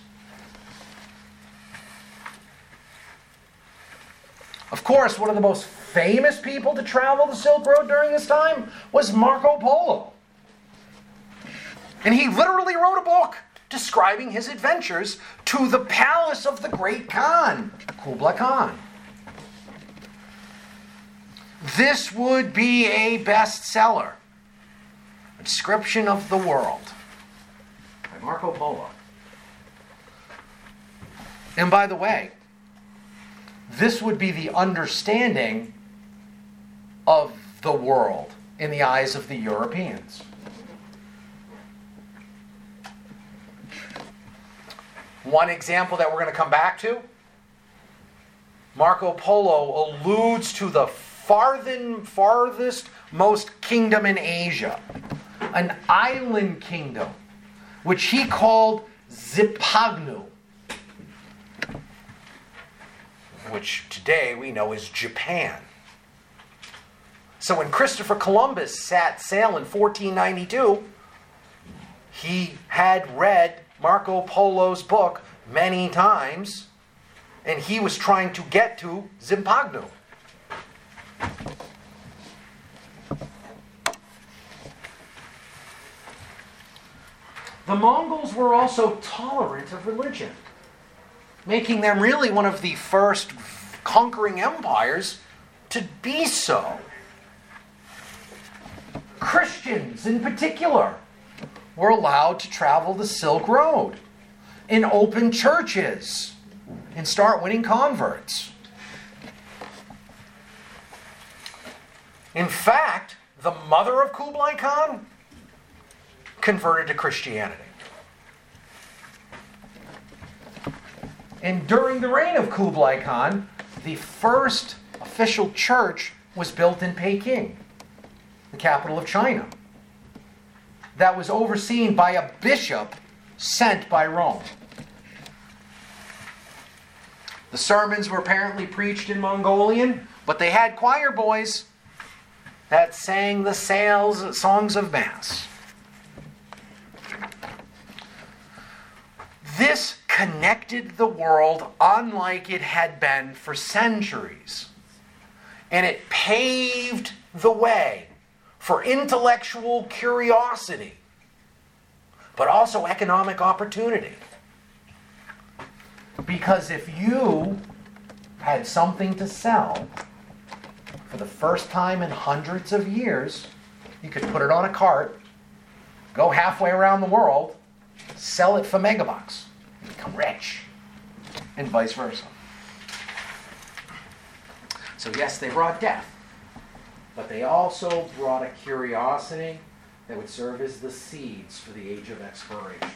Of course, one of the most famous people to travel the Silk Road during this time was Marco Polo. And he literally wrote a book describing his adventures to the palace of the great Khan, Kublai Khan. This would be a bestseller. A description of the world by Marco Polo. And by the way, this would be the understanding of the world in the eyes of the Europeans. One example that we're going to come back to, Marco Polo alludes to the farthen, farthest most kingdom in Asia, an island kingdom, which he called Zipangu, which today we know as Japan. So when Christopher Columbus set sail in fourteen ninety-two, he had read Marco Polo's book many times, and he was trying to get to Zipangu. The Mongols were also tolerant of religion, making them really one of the first conquering empires to be so. Christians, in particular, were allowed to travel the Silk Road and open churches and start winning converts. In fact, the mother of Kublai Khan converted to Christianity. And during the reign of Kublai Khan, the first official church was built in Peking, the capital of China, that was overseen by a bishop sent by Rome. The sermons were apparently preached in Mongolian, but they had choir boys that sang the sales, songs of Mass. This connected the world unlike it had been for centuries. And it paved the way for intellectual curiosity, but also economic opportunity. Because if you had something to sell for the first time in hundreds of years, you could put it on a cart, go halfway around the world, sell it for megabucks, and become rich, and vice versa. So yes, they brought death, but they also brought a curiosity that would serve as the seeds for the age of exploration.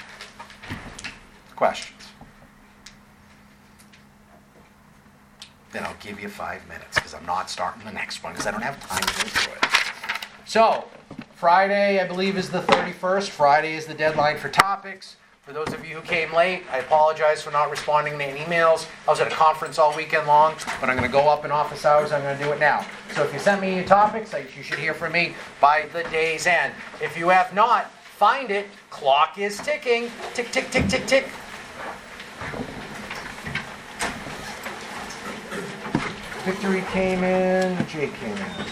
Questions? then I'll give you five minutes because I'm not starting the next one because I don't have time to go through it. So, Friday, I believe, is the thirty-first. Friday is the deadline for topics. For those of you who came late, I apologize for not responding to any emails. I was at a conference all weekend long, but I'm going to go up in office hours. I'm going to do it now. So if you sent me your topics, you should hear from me by the day's end. If you have not, find it. Clock is ticking. Tick, tick, tick, tick, tick. Victory came in. Jake came in.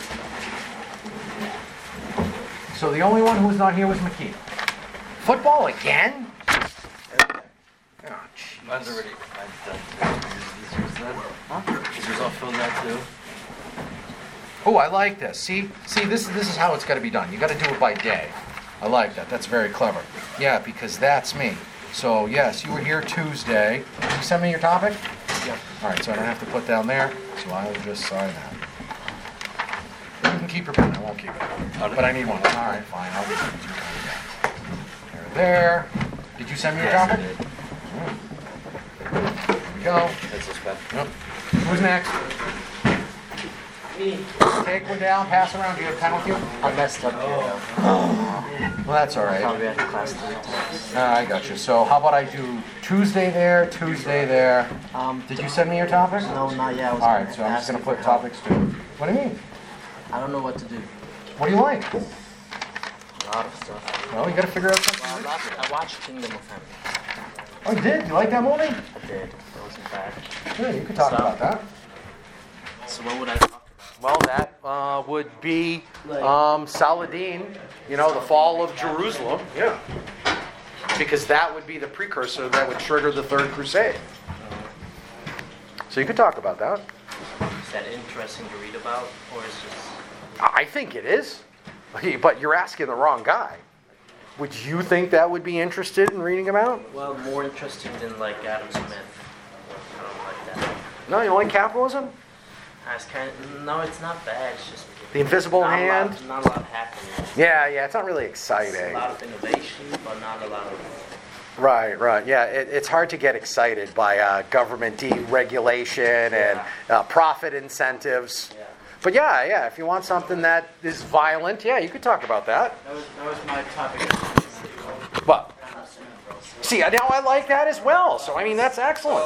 So the only one who was not here was McKee. Football again? Oh, jeez. Mine's already mine's done too. Is yours done? Huh? Is yours all filled out too? Oh, I like this. See, see, this this is how it's got to be done. You got to do it by day. I like that. That's very clever. Yeah, because that's me. So yes, you were here Tuesday. Did you send me your topic? Yeah. All right, so I don't have to put down there. So I will just sign that. You can keep your pen. I won't keep it. But I need one. All right, fine. I'll just use your pen again. There, there. Did you send me your Yes, I topic? did. Here we go. That's this pen. Yep. Who's next? Me. Take one down, pass around. Do you have a pen with you? I messed up here. Well, that's all right. Probably had to class three times. Uh, I got you. So how about I do Tuesday there, Tuesday there. Um, Did you send me your topic? No, not yet. I was All gonna right, so I'm just ask going to you put for help. topics too. What do you mean? I don't know what to do. What do you like? A lot of stuff. Well, you got to figure out something. Well, I watched, I watched Kingdom of Heaven. Oh, you did? You like that movie? I did. It wasn't bad. Yeah, you could talk So- about that. So what would I talk about? Well, that uh, would be Like- um, Saladin, you know, the fall of Jerusalem. Yeah. Because that would be the precursor that would trigger the Third Crusade. So you could talk about that. Is that interesting to read about, or is just? I think it is. But you're asking the wrong guy. Would you think that would be interested in reading about? Well, more interesting than like Adam Smith. I don't like that. No, you don't like capitalism? That's kind of, no, it's not bad. It's just The invisible not hand? A lot, not a lot happening. Yeah, yeah, it's not really A exciting. lot of innovation, but not a lot of. Right, right. Yeah, it, it's hard to get excited by uh, government deregulation and uh, profit incentives. Yeah. But yeah, yeah, if you want something that is violent, yeah, you could talk about that. That was that was my topic. But see, now I like that as well. So I mean, that's excellent.